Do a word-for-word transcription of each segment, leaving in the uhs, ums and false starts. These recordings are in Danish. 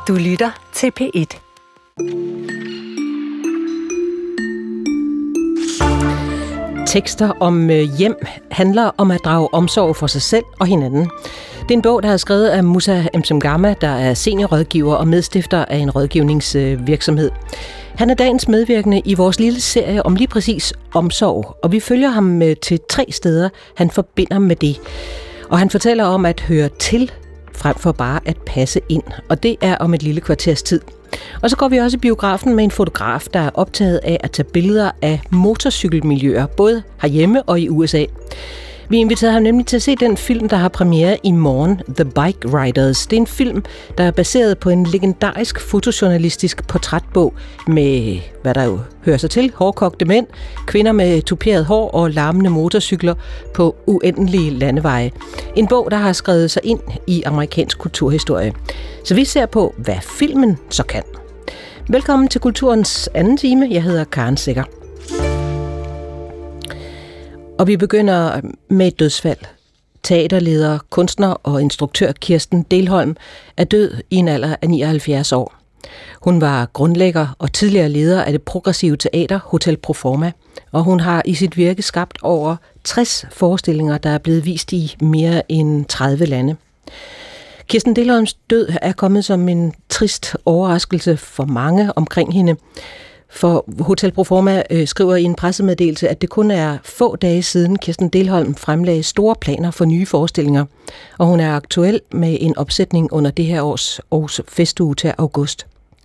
Du lytter til P et. Tekster om hjem handler om at drage omsorg for sig selv og hinanden. Det er en bog, der er skrevet af Musa Mchangama, der er seniorrådgiver og medstifter af en rådgivningsvirksomhed. Han er dagens medvirkende i vores lille serie om lige præcis omsorg, og vi følger ham til tre steder, han forbinder med det. Og han fortæller om at høre til, frem for bare at passe ind, og det er om et lille kvarters tid. Og så går vi også i biografen med en fotograf, der er optaget af at tage billeder af motorcykelmiljøer, både herhjemme og i U S A. Vi inviterede ham nemlig til at se den film, der har premiere i morgen, The Bike Riders. Det er en film, der er baseret på en legendarisk fotojournalistisk portrætbog med, hvad der jo hører sig til, hårdkogte mænd, kvinder med tuperet hår og larmende motorcykler på uendelige landeveje. En bog, der har skrevet sig ind i amerikansk kulturhistorie. Så vi ser på, hvad filmen så kan. Velkommen til Kulturens anden time. Jeg hedder Karen Secher. Og vi begynder med et dødsfald. Teaterleder, kunstner og instruktør Kirsten Dehlholm er død i en alder af nioghalvfjerds år. Hun var grundlægger og tidligere leder af det progressive teater Hotel Proforma, og hun har i sit virke skabt over tres forestillinger, der er blevet vist i mere end tredive lande. Kirsten Dehlholms død er kommet som en trist overraskelse for mange omkring hende. For Hotel Proforma øh, skriver i en pressemeddelelse, at det kun er få dage siden Kirsten Dehlholm fremlagde store planer for nye forestillinger, og hun er aktuel med en opsætning under det her års, års festuge til august.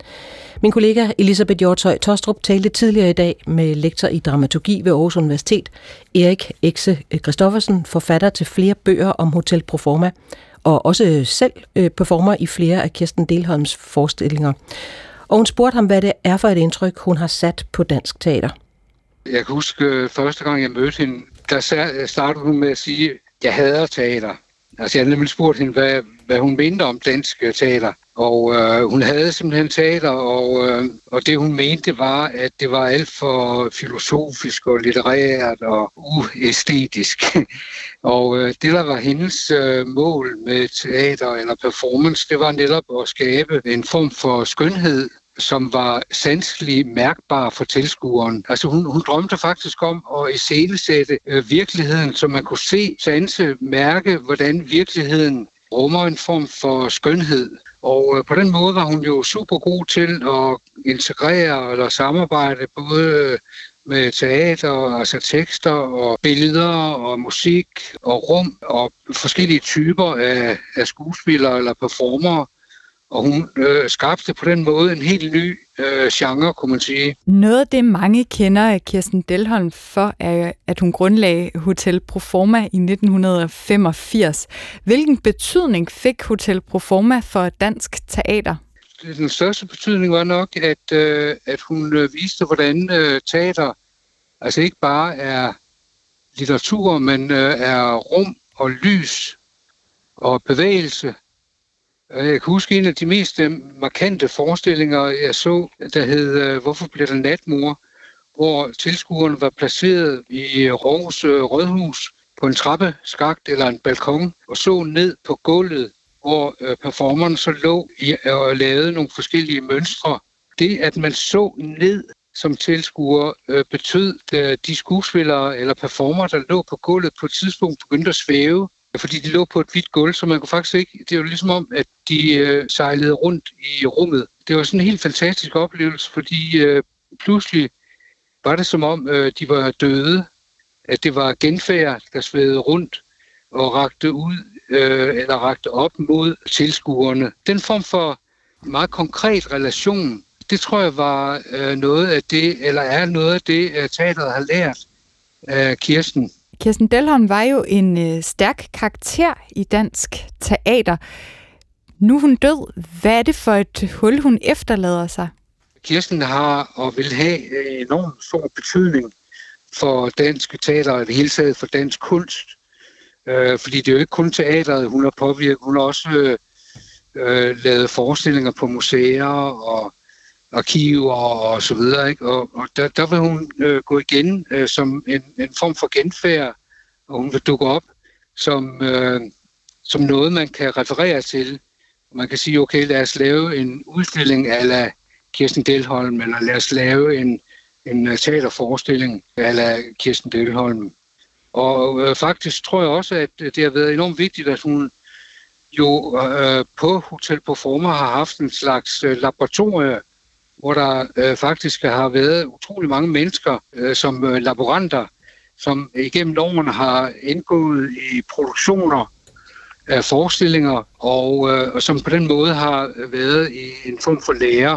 Min kollega Elisabeth Hjortshøj Tostrup talte tidligere i dag med lektor i dramaturgi ved Aarhus Universitet, Erik Exe Christoffersen, forfatter til flere bøger om Hotel Proforma, og også selv øh, performer i flere af Kirsten Dehlholms forestillinger. Og hun spurgte ham, hvad det er for et indtryk, hun har sat på dansk teater. Jeg kan huske, første gang jeg mødte hende, der startede hun med at sige, at jeg hader teater. Altså jeg havde nemlig spurgt hende, hvad, hvad hun mente om dansk teater. Og øh, hun havde simpelthen teater, og, øh, og det hun mente var, at det var alt for filosofisk og litterært og uæstetisk. Og øh, det, der var hendes øh, mål med teater eller performance, det var netop at skabe en form for skønhed, som var sanselig mærkbar for tilskueren. Altså hun, hun drømte faktisk om at iscenesætte øh, virkeligheden, så man kunne se, sanse, mærke, hvordan virkeligheden rummer en form for skønhed. Og øh, på den måde var hun jo super god til at integrere eller samarbejde både med teater, altså tekster og billeder og musik og rum og forskellige typer af, af skuespillere eller performere. Og hun øh, skabte på den måde en helt ny øh, genre, kunne man sige. Noget af det, mange kender Kirsten Dehlholm for, er, at hun grundlagde Hotel Proforma i nitten femogfirs. Hvilken betydning fik Hotel Proforma for dansk teater? Den største betydning var nok, at, øh, at hun øh, viste, hvordan øh, teater altså ikke bare er litteratur, men øh, er rum og lys og bevægelse. Jeg kan huske en af de mest markante forestillinger, jeg så, der hed Hvorfor bliver der natmor?, hvor tilskuerne var placeret i Aarhus Rådhus på en trappeskakt eller en balkon og så ned på gulvet, hvor performeren så lå og lavede nogle forskellige mønstre. Det, at man så ned som tilskuer, betød, at de skuespillere eller performer, der lå på gulvet, på et tidspunkt begyndte at svæve, fordi de lå på et hvidt gulv, så man kunne faktisk ikke... Det var ligesom om, at de øh, sejlede rundt i rummet. Det var sådan en helt fantastisk oplevelse, fordi øh, pludselig var det som om, øh, de var døde. At det var genfærd, der svævede rundt og rakte ud, øh, eller rakte op mod tilskuerne. Den form for meget konkret relation, det tror jeg var øh, noget af det, eller er noget af det, at teateret har lært af Kirsten. Kirsten Dehlholm var jo en øh, stærk karakter i dansk teater. Nu er hun død. Hvad er det for et hul, hun efterlader sig? Kirsten har og vil have enormt stor betydning for dansk teater og det hele taget for dansk kunst. Øh, fordi det er jo ikke kun teateret, hun har påvirket. Hun har også øh, øh, lavet forestillinger på museer og arkiver og så videre, ikke? Og, og der, der vil hun øh, gå igen øh, som en, en form for genfærd, og hun vil dukke op som, øh, som noget, man kan referere til, man kan sige, okay, lad os lave en udstilling a la Kirsten Dehlholm, eller lad os lave en, en teaterforestilling a la Kirsten Dehlholm. Og øh, faktisk tror jeg også, at det har været enormt vigtigt, at hun jo øh, på Hotel Proforma har haft en slags øh, laboratorie, hvor der øh, faktisk har været utrolig mange mennesker øh, som øh, laboranter, som igennem årene har indgået i produktioner af forestillinger, og, øh, og som på den måde har været i en form for lære.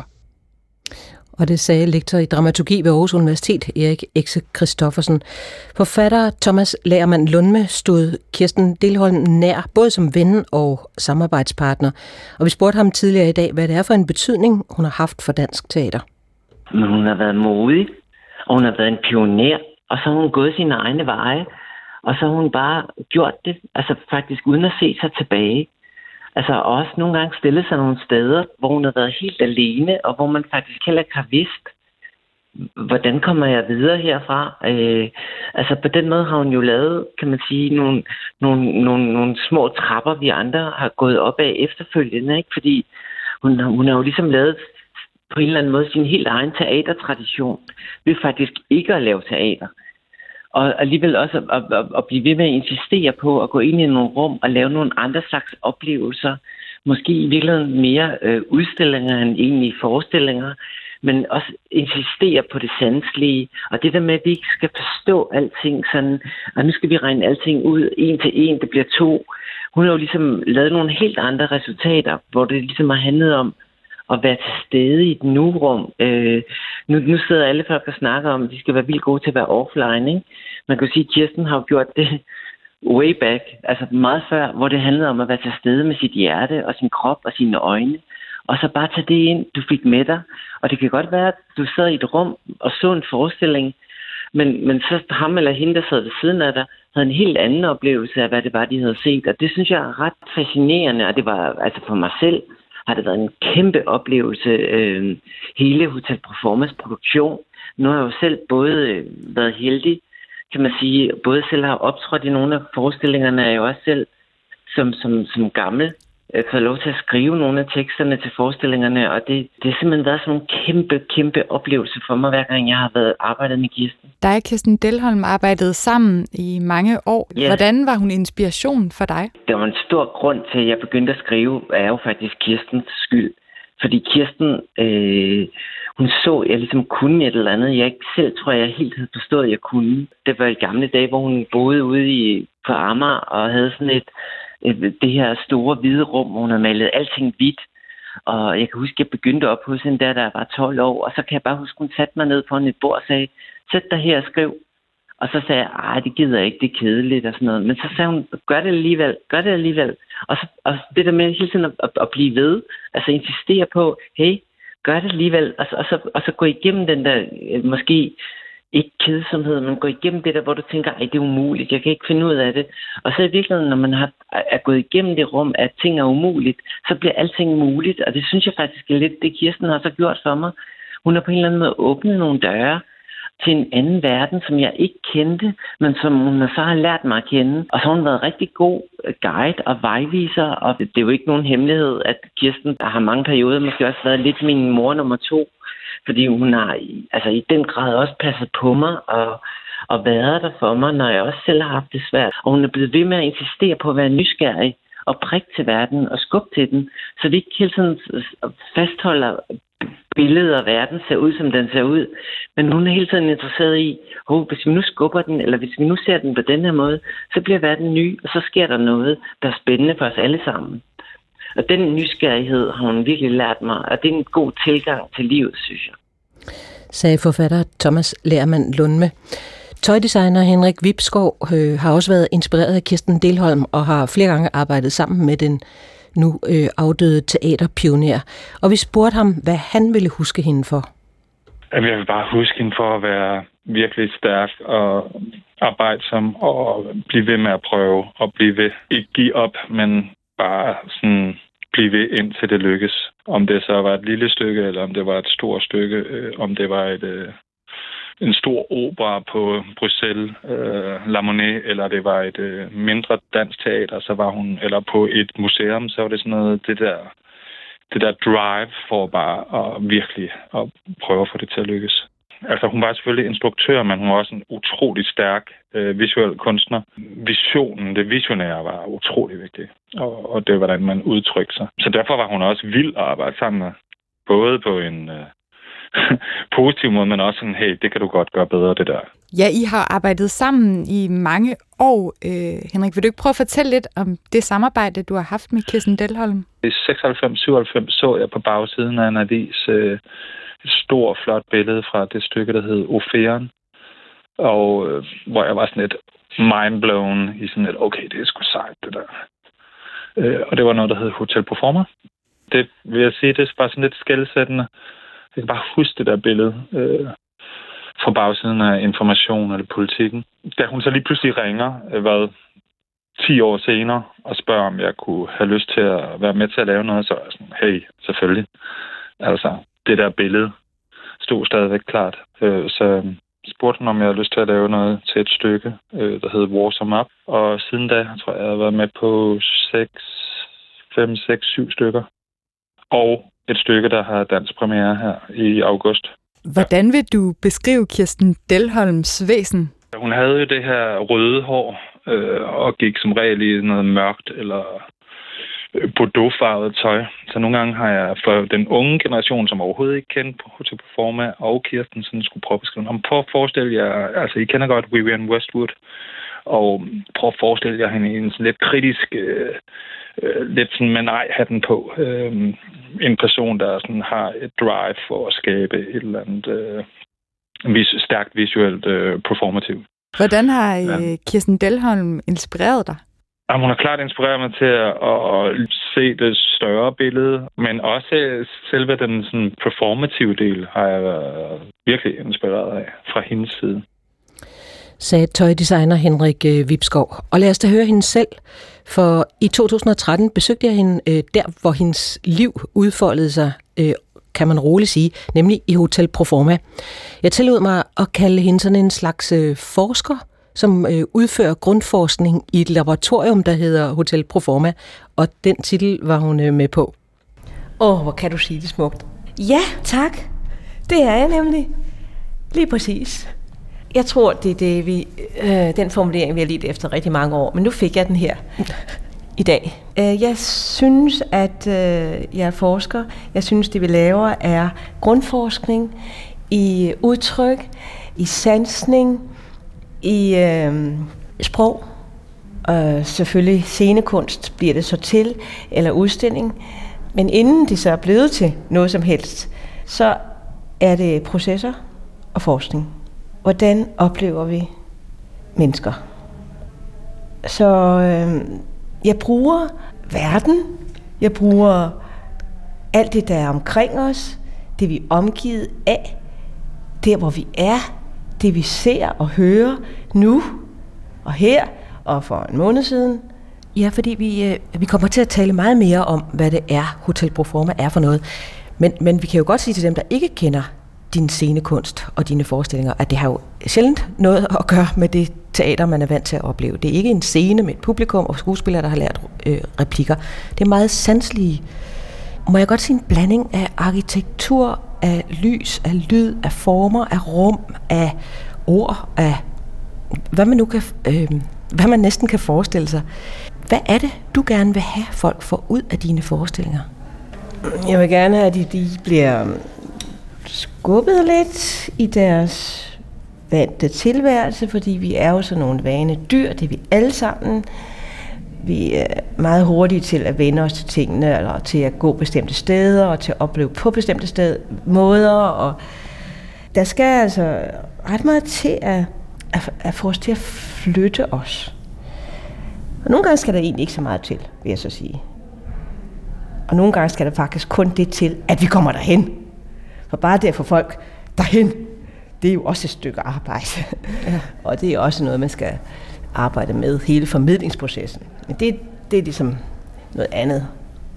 Og det sagde lektor i dramaturgi ved Aarhus Universitet, Erik Exe Christoffersen. Forfatter Thomas Lagermand Lundme stod Kirsten Dehlholm nær, både som ven og samarbejdspartner. Og vi spurgte ham tidligere i dag, hvad det er for en betydning, hun har haft for dansk teater. Men hun har været modig, og hun har været en pioner, og så har hun gået sine egne veje, og så har hun bare gjort det, altså faktisk uden at se sig tilbage. Altså også nogle gange stillet sig nogle steder, hvor hun har været helt alene, og hvor man faktisk heller ikke har vidst, hvordan kommer jeg videre herfra. Øh, altså på den måde har hun jo lavet, kan man sige, nogle, nogle, nogle, nogle små trapper, vi andre har gået op af efterfølgende, ikke? Fordi hun, hun har jo ligesom lavet på en eller anden måde sin helt egen teatertradition, ved faktisk ikke at lave teater. Og alligevel også at, at, at blive ved med at insistere på at gå ind i nogle rum og lave nogle andre slags oplevelser. Måske i virkeligheden mere øh, udstillinger end egentlig forestillinger, men også insistere på det sanselige. Og det der med, at vi ikke skal forstå alting sådan, og nu skal vi regne alting ud en til en, det bliver to. Hun har jo ligesom lavet nogle helt andre resultater, hvor det ligesom har handlet om at være til stede i et nu-rum. Øh, nu, nu sidder alle folk og snakker om, at de skal være vildt gode til at være offline, ikke? Man kan jo sige, at Kirsten har jo gjort det way back, altså meget før, hvor det handlede om at være til stede med sit hjerte og sin krop og sine øjne, og så bare tage det ind, du fik med dig. Og det kan godt være, at du sad i et rum og så en forestilling, men, men så ham eller hende, der sad ved siden af dig, havde en helt anden oplevelse af, hvad det var, de havde set. Og det synes jeg er ret fascinerende, og det var altså for mig selv, har det været en kæmpe oplevelse, øh, hele Hotel Proformas produktion. Nu har jeg jo selv både øh, været heldig, kan man sige, både selv har optrådt i nogle af forestillingerne, er jo også selv som, som, som gammel øh, fået lov til at skrive nogle af teksterne til forestillingerne, og det, det har simpelthen været sådan en kæmpe, kæmpe oplevelse for mig, hver gang jeg har været arbejdet med Kirsten. Dig og Kirsten Dehlholm arbejdede sammen i mange år. Yeah. Hvordan var hun inspiration for dig? Der var en stor grund til, at jeg begyndte at skrive, er jo faktisk Kirstens skyld. Fordi Kirsten, øh, hun så, at jeg ligesom kunne et eller andet. Jeg ikke selv tror, jeg helt havde forstået, at jeg kunne. Det var i gamle dage, hvor hun boede ude i, på Amager og havde sådan et, et, det her store hvide rum, hvor hun havde malet alting hvidt. Og jeg kan huske, at jeg begyndte op hos hende der, da jeg var tolv år. Og så kan jeg bare huske, at hun satte mig ned på et bord og sagde, sæt dig her og skriv. Og så sagde jeg, ej, det gider jeg ikke, det er kedeligt og sådan noget. Men så sagde hun, gør det alligevel, gør det alligevel. Og, så, og det der med hele tiden at, at, at blive ved, altså insistere på, hey, gør det alligevel. Og, og, så, og så gå igennem den der, måske ikke kedsomhed, men gå igennem det der, hvor du tænker, ej, det er umuligt, jeg kan ikke finde ud af det. Og så i virkeligheden, når man har, er gået igennem det rum, at ting er umuligt, så bliver alting muligt. Og det synes jeg faktisk er lidt, det Kirsten har så gjort for mig. Hun har på en eller anden måde åbnet nogle døre til en anden verden, som jeg ikke kendte, men som hun så har lært mig at kende. Og så har hun været rigtig god guide og vejviser, og det er jo ikke nogen hemmelighed, at Kirsten har mange perioder måske også været lidt min mor nummer to, fordi hun har altså i den grad også passet på mig og, og været der for mig, når jeg også selv har haft det svært. Og hun er blevet ved med at insistere på at være nysgerrig og prikke til verden og skubbe til den, så vi ikke hele tiden fastholder billedet af verden ser ud, som den ser ud. Men hun er hele tiden interesseret i, oh, hvis vi nu skubber den, eller hvis vi nu ser den på den her måde, så bliver verden ny, og så sker der noget, der er spændende for os alle sammen. Og den nysgerrighed har hun virkelig lært mig, og det er en god tilgang til livet, synes jeg. Sagde forfatter Thomas Lagermand Lundme. Tøjdesigner Henrik Vibskov øh, har også været inspireret af Kirsten Dehlholm og har flere gange arbejdet sammen med den nu øh, afdøde teaterpioner. Og vi spurgte ham, hvad han ville huske hende for. Jeg vil bare huske hende for at være virkelig stærk og arbejdsom og blive ved med at prøve og blive ved. Ikke give op, men bare sådan blive ved indtil det lykkes. Om det så var et lille stykke, eller om det var et stort stykke, øh, om det var et... Øh, en stor opera på Bruxelles, øh, La Monnaie, eller det var et øh, mindre dansk teater, så var hun, eller på et museum, så var det sådan noget, det der det der drive for bare at virkelig at prøve at få det til at lykkes. Altså, hun var selvfølgelig instruktør, men hun var også en utrolig stærk øh, visuel kunstner. Visionen, det visionære, var utrolig vigtigt, og, og det var, hvordan man udtrykte sig. Så derfor var hun også vild at arbejde sammen med, både på en øh, positiv måde, men også sådan, hey, det kan du godt gøre bedre, det der. Ja, I har arbejdet sammen i mange år. Øh, Henrik, vil du ikke prøve at fortælle lidt om det samarbejde, du har haft med Kirsten Dehlholm? I seksoghalvfems syvoghalvfems så jeg på bagsiden af en avis øh, et stort, flot billede fra det stykke, der hed Oferen, og øh, hvor jeg var sådan lidt mindblown i sådan lidt, okay, det er sgu sejt, det der. Øh, og det var noget, der hed Hotel Proforma. Det vil jeg sige, det var sådan lidt skelsættende. Jeg kan bare huske det der billede øh, fra bagsiden af Information eller Politikken. Da hun så lige pludselig ringer, øh, hvad, ti år senere, og spørger, om jeg kunne have lyst til at være med til at lave noget, så er jeg sådan, hey, selvfølgelig. Altså, det der billede stod stadigvæk klart. Øh, så spurgte hun, om jeg havde lyst til at lave noget til et stykke, øh, der hed Warsome Up. Og siden da, tror jeg, jeg har været med på seks, fem, seks, syv stykker. Og et stykke, der har dansk premiere her i august. Hvordan vil du beskrive Kirsten Dehlholms væsen? Hun havde jo det her røde hår, øh, og gik som regel i noget mørkt eller bordeauxfarvet tøj. Så nogle gange har jeg for den unge generation, som overhovedet ikke kendte på Hotel Proforma og Kirsten, sådan skulle prøve at beskrive. Om prøv at forestille jer, altså I kender godt Vivienne Westwood, og prøv at forestille jer hende i en sådan lidt kritisk, øh, øh, lidt sådan med nej-hatten på. Øh, en person, der sådan har et drive for at skabe et eller andet øh, vis- stærkt visuelt øh, performativ. Hvordan har øh, Kirsten Dehlholm inspireret dig? Jamen, hun har klart inspireret mig til at, at se det større billede, men også selve den sådan, performative del har jeg været virkelig inspireret af fra hendes side. Sagde tøjdesigner Henrik Vibskov. Og lad os da høre hende selv, for i to tusind og tretten besøgte jeg hende der, hvor hendes liv udfoldede sig, kan man roligt sige, nemlig i Hotel Proforma. Jeg tillod mig at kalde hende sådan en slags forsker, som øh, udfører grundforskning i et laboratorium, der hedder Hotel Proforma, og den titel var hun øh, med på. Åh, oh, hvor kan du sige det smukt. Ja, tak. Det er jeg nemlig. Lige præcis. Jeg tror, det er det, vi, øh, den formulering, vi har lidt efter rigtig mange år, men nu fik jeg den her i dag. Øh, jeg synes, at øh, jeg er forsker. Jeg synes, det vi laver er grundforskning i udtryk, i sansning, i øh, sprog, og selvfølgelig scenekunst bliver det så til, eller udstilling. Men inden det så er blevet til noget som helst, så er det processer og forskning. Hvordan oplever vi mennesker? Så øh, jeg bruger verden, jeg bruger alt det, der er omkring os, det vi er omgivet af, der hvor vi er, det vi ser og hører nu og her og for en måned siden. Ja, fordi vi, øh, vi kommer til at tale meget mere om, hvad det er, Hotel Proforma er for noget. Men, men vi kan jo godt sige til dem, der ikke kender din scenekunst og dine forestillinger, at det har jo sjældent noget at gøre med det teater, man er vant til at opleve. Det er ikke en scene med et publikum og skuespillere, der har lært øh, replikker. Det er meget sanselige. Må jeg godt sige en blanding af arkitektur, af lys, af lyd, af former, af rum, af ord, af hvad man nu kan, øh, hvad man næsten kan forestille sig. Hvad er det, du gerne vil have folk får ud af dine forestillinger? Jeg vil gerne have, at de, de bliver skubbet lidt i deres vante tilværelse, fordi vi er jo sådan nogle vane dyr, det er vi alle sammen. Vi er meget hurtige til at vende os til tingene, eller til at gå bestemte steder, og til at opleve på bestemte steder, måder, og der skal altså ret meget til at, at, at få os til at flytte os. Og nogle gange skal der egentlig ikke så meget til, vil jeg så sige. Og nogle gange skal der faktisk kun det til, at vi kommer derhen. For bare det at få folk derhen, det er jo også et stykke arbejde. Ja. Og det er også noget, man skal arbejde med, hele formidlingsprocessen. Men det, det er ligesom noget andet.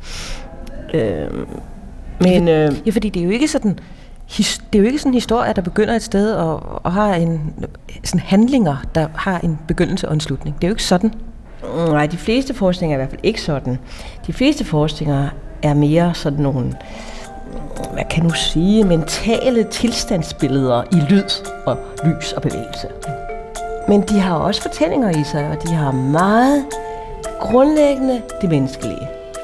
Øh, men, øh, ja, fordi det er jo ikke sådan, det er jo ikke sådan en historie, der begynder et sted og, og har en sådan handlinger, der har en begyndelse og en slutning. Det er jo ikke sådan. Nej, de fleste forskninger er i hvert fald ikke sådan. De fleste forskninger er mere sådan nogle, hvad kan du sige, mentale tilstandsbilleder i lyd og lys og bevægelse. Men de har også fortællinger i sig, og de har meget grundlæggende det menneskelige.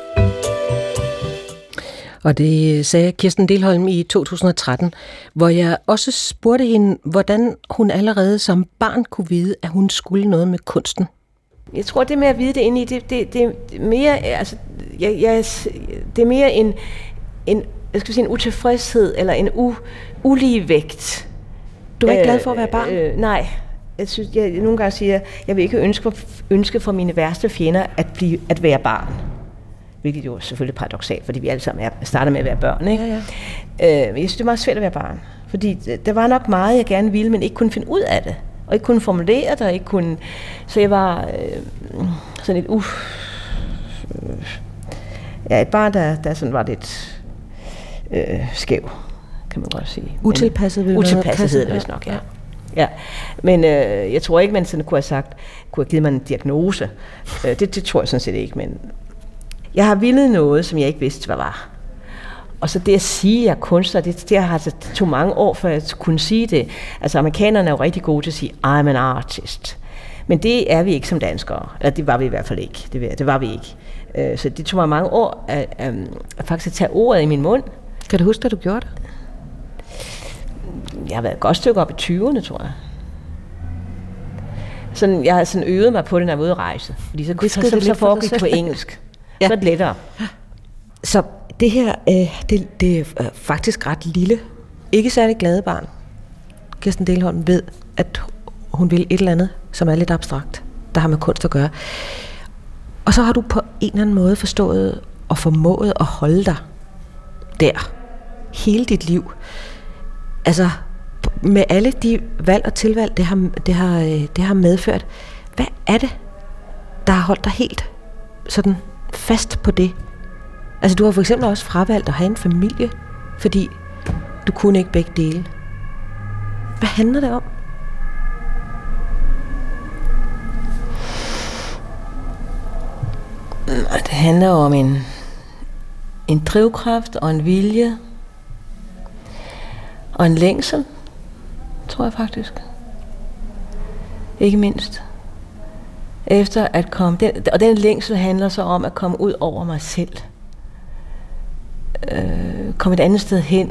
Og det sagde Kirsten Dehlholm i to tusind og tretten, hvor jeg også spurgte hende, hvordan hun allerede som barn kunne vide, at hun skulle noget med kunsten. Jeg tror, det med at vide det inde i, det, det, det er mere, altså, jeg, jeg, det er mere en, en, jeg skal sige, en utilfredshed eller en u, ulige vægt. Du er ikke glad for at være barn? Øh, øh, nej. Jeg synes, jeg nogle gange siger, jeg vil ikke ønske, ønske for mine værste fjender at, blive, at være barn. Hvilket jo er selvfølgelig paradoksalt, fordi vi alle sammen er, starter med at være børn. Ikke? Ja, ja. Øh, jeg synes, det er meget svært at være barn. Fordi der var nok meget, jeg gerne ville, men ikke kunne finde ud af det. Og ikke kunne formulere det, og ikke kunne... Så jeg var øh, sådan lidt... Uh, øh, ja, et barn, der, der sådan var lidt øh, skæv, kan man godt sige. Utilpasset vil Utilpasset hedder det vist nok, ja. Ja, men øh, jeg tror ikke, man sådan kunne have sagt, kunne have givet mig en diagnose. Øh, det, det tror jeg sådan set ikke, men jeg har villet noget, som jeg ikke vidste, hvad var. Og så det at sige, at jeg er kunstner, det, det har det tog mange år, før jeg kunne sige det. Altså amerikanerne er jo rigtig gode til at sige, I'm an artist. Men det er vi ikke som danskere. Eller det var vi i hvert fald ikke. Det, det var vi ikke. Øh, så det tog mig mange år at, at, at faktisk at tage ordet i min mund. Kan du huske, at du gjorde det? Jeg har været et godt stykke op i tyverne, tror jeg. Sådan, jeg har sådan øvet mig på det, når jeg var ude at rejse. Fordi så, så, så, så foregik det på engelsk. Ja. Så er det lettere. Så det her, øh, det, det er faktisk ret lille, ikke særlig glade barn. Kirsten Dehlholm ved, at hun vil et eller andet, som er lidt abstrakt, der har med kunst at gøre. Og så har du på en eller anden måde forstået og formået at holde dig der hele dit liv. Altså med alle de valg og tilvalg, det har, det har, det har medført. Hvad er det, der har holdt dig helt sådan fast på det? Altså du har for eksempel også fravalgt at have en familie, fordi du kunne ikke begge dele. Hvad handler det om? Det handler om en, en drivkraft og en vilje og en længsel, tror jeg faktisk. Ikke mindst. Efter at komme, den, og den længsel handler så om at komme ud over mig selv. Øh, komme et andet sted hen.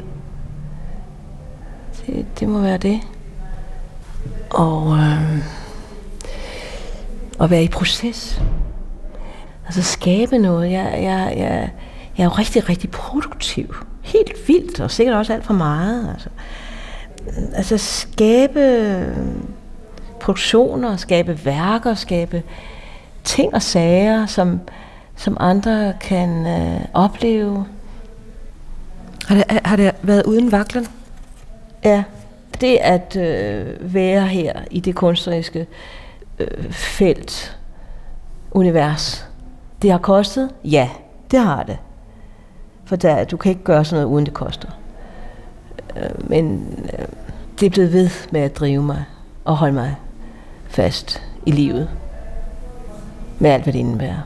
Det, det må være det. Og øh, at være i proces. Altså skabe noget. Jeg, jeg, jeg, jeg er jo rigtig, rigtig produktiv. Helt vildt, og sikkert også alt for meget. Altså, altså skabe produktioner, skabe værker, skabe ting og sager, som, som andre kan øh, opleve. Har det, har det været uden vaklen? Ja, det at øh, være her i det kunstneriske øh, felt, univers, det har kostet? Ja, det har det. For der, du kan ikke gøre sådan noget, uden det koster. Øh, men øh, det er blevet ved med at drive mig og holde mig fast i livet. Med alt, hvad det indebærer.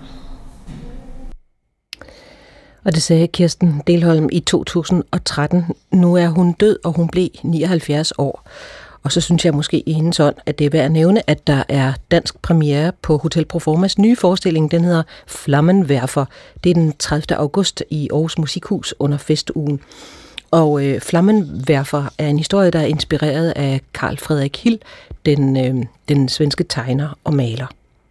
Og det sagde Kirsten Dehlholm i to tusind og tretten. Nu er hun død, og hun blev nioghalvfjerds år. Og så synes jeg måske i hendes ånd, at det er værd at nævne, at der er dansk premiere på Hotel Proformas nye forestilling. Den hedder Flammenwerfer. Det er den tredivte august i Aarhus Musikhus under festugen. Og øh, Flammenwerfer er en historie, der er inspireret af Carl Frederik Hill, den, øh, den svenske tegner og maler.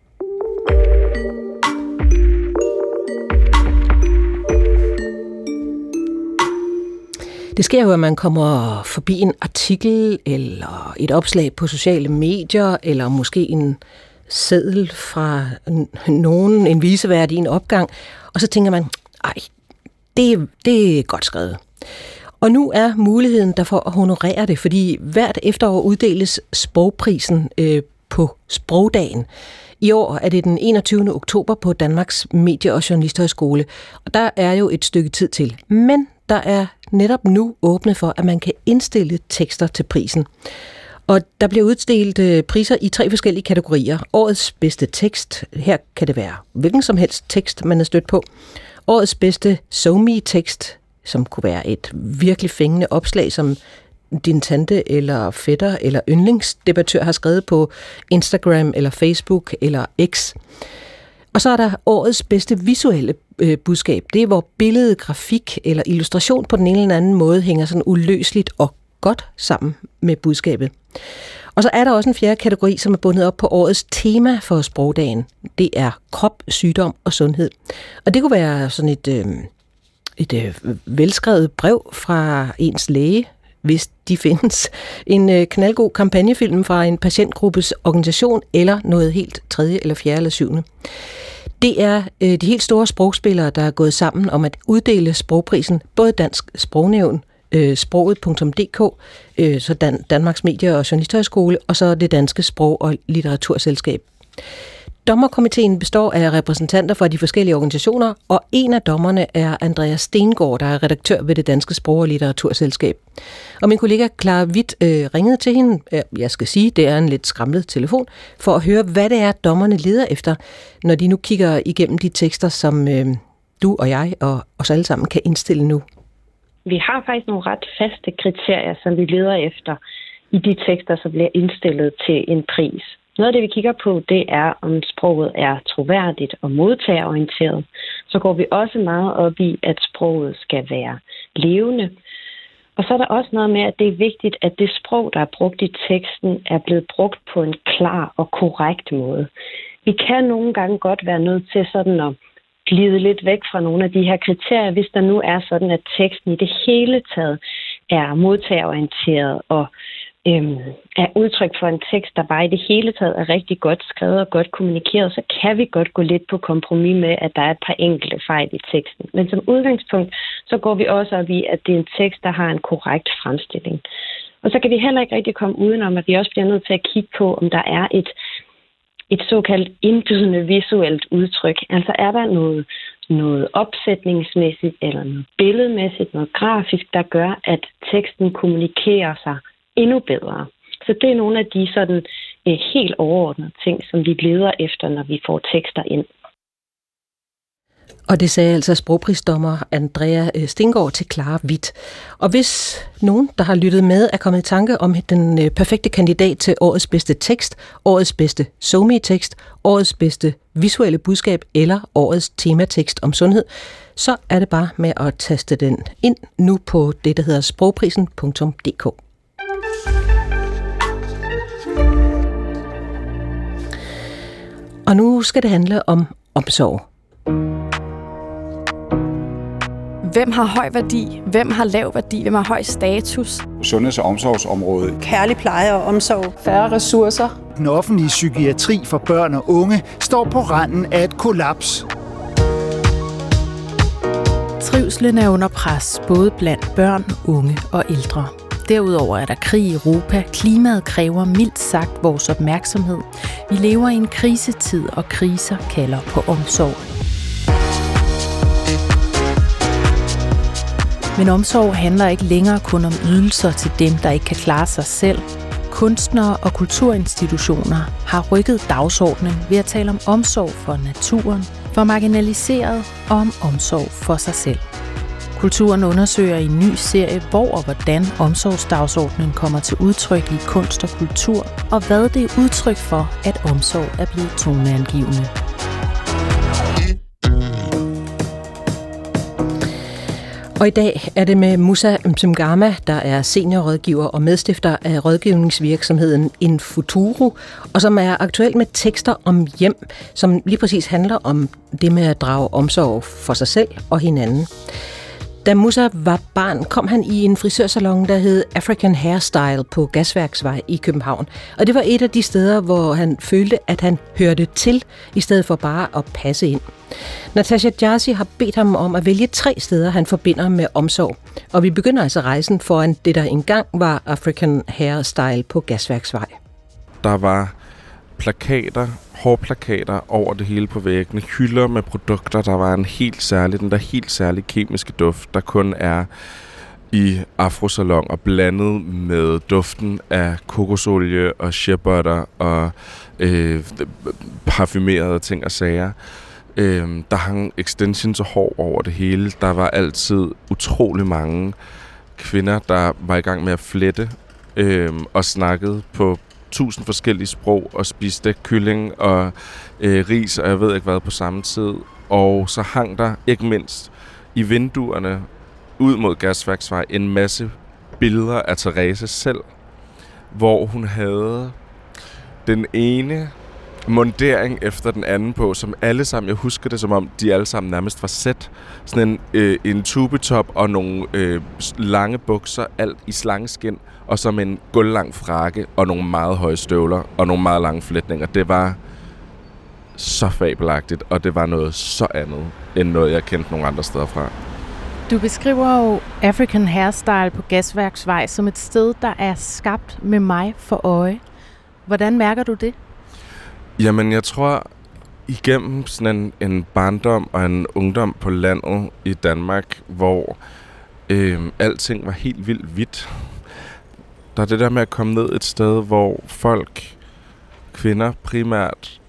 Det sker jo, at man kommer forbi en artikel eller et opslag på sociale medier, eller måske en seddel fra nogen, en visevært i en opgang, og så tænker man, ej, det, det er godt skrevet. Og nu er muligheden derfor at honorere det, fordi hvert efterår uddeles sprogprisen øh, på Sprogdagen. I år er det den enogtyvende oktober på Danmarks Medie- og Journalisthøjskole, og der er jo et stykke tid til. Men der er netop nu åbnet for, at man kan indstille tekster til prisen. Og der bliver uddelt priser i tre forskellige kategorier. Årets bedste tekst, her kan det være hvilken som helst tekst, man er stødt på. Årets bedste SoMe-tekst, som kunne være et virkelig fængende opslag, som din tante eller fætter eller yndlingsdebattør har skrevet på Instagram eller Facebook eller X. Og så er der årets bedste visuelle øh, budskab. Det er, hvor billede, grafik eller illustration på den ene eller anden måde hænger sådan uløseligt og godt sammen med budskabet. Og så er der også en fjerde kategori, som er bundet op på årets tema for sprogdagen. Det er krop, sygdom og sundhed. Og det kunne være sådan et, øh, et øh, velskrevet brev fra ens læge, hvis de findes, en øh, knaldgod kampagnefilm fra en patientgruppes organisation, eller noget helt tredje, eller fjerde, eller syvende. Det er øh, de helt store sprogspillere, der er gået sammen om at uddele sprogprisen, både Dansk Sprognævn, øh, sproget punktum d k, øh, så Dan- Danmarks Medie- og Journalisthøjskole, og så det Danske Sprog- og Litteraturselskab. Dommerkomiteen består af repræsentanter fra de forskellige organisationer, og en af dommerne er Andreas Stengård, der er redaktør ved det Danske Sprog- og Litteraturselskab. Og min kollega Clara Witt øh, ringede til hende, jeg skal sige, det er en lidt skramlet telefon, for at høre, hvad det er, dommerne leder efter, når de nu kigger igennem de tekster, som øh, du og jeg og os alle sammen kan indstille nu. Vi har faktisk nogle ret faste kriterier, som vi leder efter i de tekster, som bliver indstillet til en pris. Noget af det, vi kigger på, det er, om sproget er troværdigt og modtagerorienteret. Så går vi også meget op i, at sproget skal være levende. Og så er der også noget med, at det er vigtigt, at det sprog, der er brugt i teksten, er blevet brugt på en klar og korrekt måde. Vi kan nogle gange godt være nødt til sådan at glide lidt væk fra nogle af de her kriterier, hvis der nu er sådan, at teksten i det hele taget er modtagerorienteret og øhm, er udtryk for en tekst, der bare i det hele taget er rigtig godt skrevet og godt kommunikeret, så kan vi godt gå lidt på kompromis med, at der er et par enkelte fejl i teksten. Men som udgangspunkt, så går vi også op i, at det er en tekst, der har en korrekt fremstilling. Og så kan vi heller ikke rigtig komme udenom, at vi også bliver nødt til at kigge på, om der er et et såkaldt indbydende visuelt udtryk. Altså er der noget, noget opsætningsmæssigt eller noget billedmæssigt, noget grafisk, der gør, at teksten kommunikerer sig endnu bedre. Så det er nogle af de sådan eh, helt overordnede ting, som vi leder efter, når vi får tekster ind. Og det sagde altså sprogprisdommer Andrea Stengård til Clara Witt. Og hvis nogen, der har lyttet med, er kommet i tanke om den perfekte kandidat til årets bedste tekst, årets bedste SoMe-tekst, årets bedste visuelle budskab eller årets tematekst om sundhed, så er det bare med at taste den ind nu på det, der hedder sprogprisen punktum d k. Og nu skal det handle om omsorg. Hvem har høj værdi? Hvem har lav værdi? Hvem har høj status? Sundheds- og omsorgsområdet. Kærlig pleje og omsorg. Færre ressourcer. Den offentlige psykiatri for børn og unge står på randen af et kollaps. Trivslen er under pres, både blandt børn, unge og ældre. Derudover er der krig i Europa. Klimaet kræver mildt sagt vores opmærksomhed. Vi lever i en krisetid, og kriser kalder på omsorg. Men omsorg handler ikke længere kun om ydelser til dem, der ikke kan klare sig selv. Kunstnere og kulturinstitutioner har rykket dagsordenen ved at tale om omsorg for naturen, for marginaliseret og om omsorg for sig selv. Kulturen undersøger i en ny serie, hvor og hvordan omsorgsdagsordenen kommer til udtryk i kunst og kultur, og hvad det er udtryk for, at omsorg er blevet toneangivende. Og i dag er det med Musa Msimgama, der er seniorrådgiver og medstifter af rådgivningsvirksomheden Infuturo, og som er aktuel med tekster om hjem, som lige præcis handler om det med at drage omsorg for sig selv og hinanden. Da Musa var barn, kom han i en frisørsalon, der hed African Hairstyle på Gasværksvej i København. Og det var et af de steder, hvor han følte, at han hørte til, i stedet for bare at passe ind. Natasha Jassy har bedt ham om at vælge tre steder, han forbinder med omsorg. Og vi begynder altså rejsen foran det, der engang var African Hairstyle på Gasværksvej. Der var plakater, hårplakater over det hele på væggene, hylder med produkter, der var en helt særlig, den der helt særlige kemiske duft, der kun er i afrosalon og blandet med duften af kokosolie og shea butter og øh, parfumerede ting og sager. Øhm, der hang extensions og hår over det hele. Der var altid utrolig mange kvinder, der var i gang med at flette øhm, og snakkede på tusind forskellige sprog og spiste kylling og øh, ris og jeg ved ikke hvad på samme tid. Og så hang der ikke mindst i vinduerne ud mod Gasværksvej en masse billeder af Therese selv, hvor hun havde den ene mundering efter den anden på, som alle sammen, jeg husker det som om, de alle sammen nærmest var sæt. Sådan en, øh, en tubetop og nogle øh, lange bukser, alt i slangeskin, og så med en gulvlang frakke og nogle meget høje støvler og nogle meget lange flætninger. Det var så fabelagtigt, og det var noget så andet, end noget, jeg kendte nogle andre steder fra. Du beskriver jo African Hairstyle på Gasværksvej som et sted, der er skabt med mig for øje. Hvordan mærker du det? Jamen, jeg tror, igennem sådan en, en barndom og en ungdom på landet i Danmark, hvor øh, alting var helt vildt hvidt. Der er det der med at komme ned et sted, hvor folk, kvinder primært,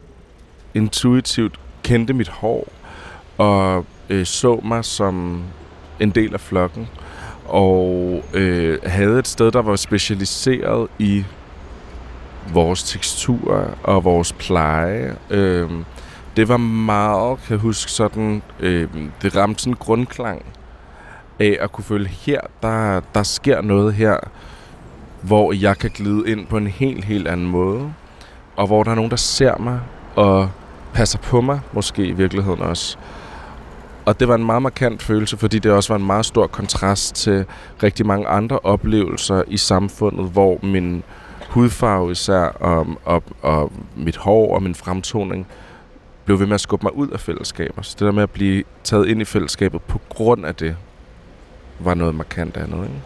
intuitivt kendte mit hår og øh, så mig som en del af flokken. Og øh, havde et sted, der var specialiseret i vores tekstur og vores pleje. Øh, det var meget, kan jeg huske, sådan, øh, det ramte sådan en grundklang af at kunne føle, her, der, der sker noget her, hvor jeg kan glide ind på en helt, helt anden måde, og hvor der er nogen, der ser mig og passer på mig, måske i virkeligheden også. Og det var en meget markant følelse, fordi det også var en meget stor kontrast til rigtig mange andre oplevelser i samfundet, hvor min hudfarve især, og, og, og mit hår og min fremtoning blev ved med at skubbe mig ud af fællesskaber. Så det der med at blive taget ind i fællesskabet på grund af det, var noget markant andet, ikke?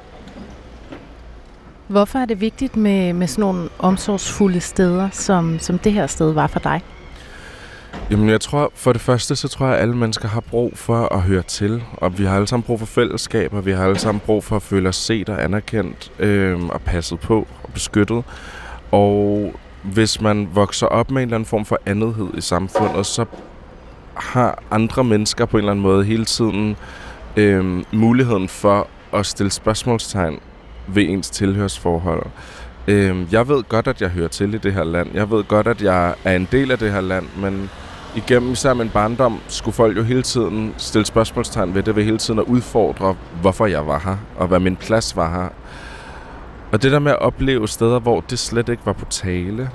Hvorfor er det vigtigt med, med sådan nogle omsorgsfulde steder, som, som det her sted var for dig? Jamen, jeg tror, for det første, så tror jeg, at alle mennesker har brug for at høre til. Og vi har alle sammen brug for fællesskaber. Vi har alle sammen brug for at føle os set og anerkendt øh, og passet på og beskyttet. Og hvis man vokser op med en eller anden form for andethed i samfundet, så har andre mennesker på en eller anden måde hele tiden øh, muligheden for at stille spørgsmålstegn ved ens tilhørsforhold. Jeg ved godt, at jeg hører til i det her land. Jeg ved godt, at jeg er en del af det her land, men igennem især min barndom skulle folk jo hele tiden stille spørgsmålstegn ved det, ved hele tiden at udfordre, hvorfor jeg var her, og hvad min plads var her. Og det der med at opleve steder, hvor det slet ikke var på tale,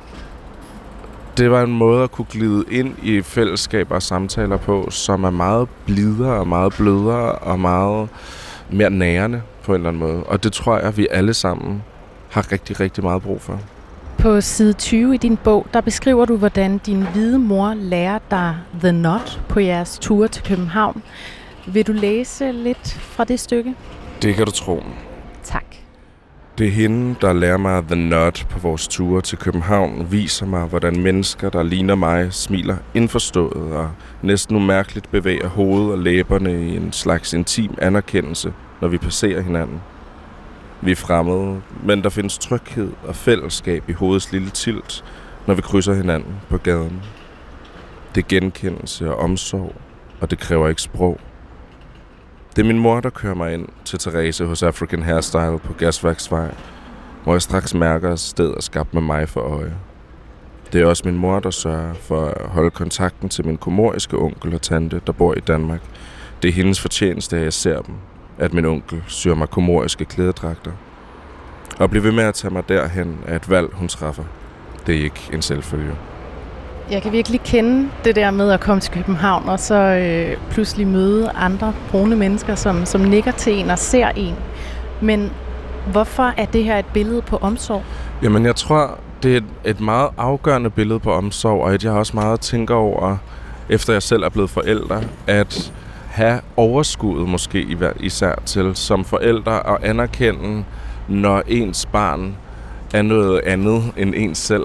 det var en måde at kunne glide ind i fællesskaber og samtaler på, som er meget blidere og meget blødere og meget mere nærende på en eller anden måde. Og det tror jeg, at vi alle sammen har rigtig, rigtig meget brug for. På side tyve i din bog, der beskriver du, hvordan din hvide mor lærer dig The Knot på jeres tur til København. Vil du læse lidt fra det stykke? Det kan du tro. Tak. Det er hende, der lærer mig The Knot på vores ture til København, viser mig, hvordan mennesker, der ligner mig, smiler indforstået og næsten umærkeligt bevæger hovedet og læberne i en slags intim anerkendelse, når vi passerer hinanden. Vi er fremmede, men der findes tryghed og fællesskab i hovedets lille tilt, når vi krydser hinanden på gaden. Det er genkendelse og omsorg, og det kræver ikke sprog. Det er min mor, der kører mig ind til Therese hos African Hairstyle på Gasværksvej, hvor jeg straks mærker, at stedet er skabt med mig for øje. Det er også min mor, der sørger for at holde kontakten til min komoriske onkel og tante, der bor i Danmark. Det er hendes fortjeneste, at jeg ser dem, at min onkel syr mig komoriske klædedragter. Og blive ved med at tage mig derhen er et valg, hun træffer. Det er ikke en selvfølge. Jeg kan virkelig kende det der med at komme til København, og så øh, pludselig møde andre brune mennesker, som, som nikker til en og ser en. Men hvorfor er det her et billede på omsorg? Jamen, jeg tror, det er et, et meget afgørende billede på omsorg, og at jeg også meget tænker over, efter jeg selv er blevet forælder, at have overskuddet måske især til som forældre at anerkende, når ens barn er noget andet end ens selv.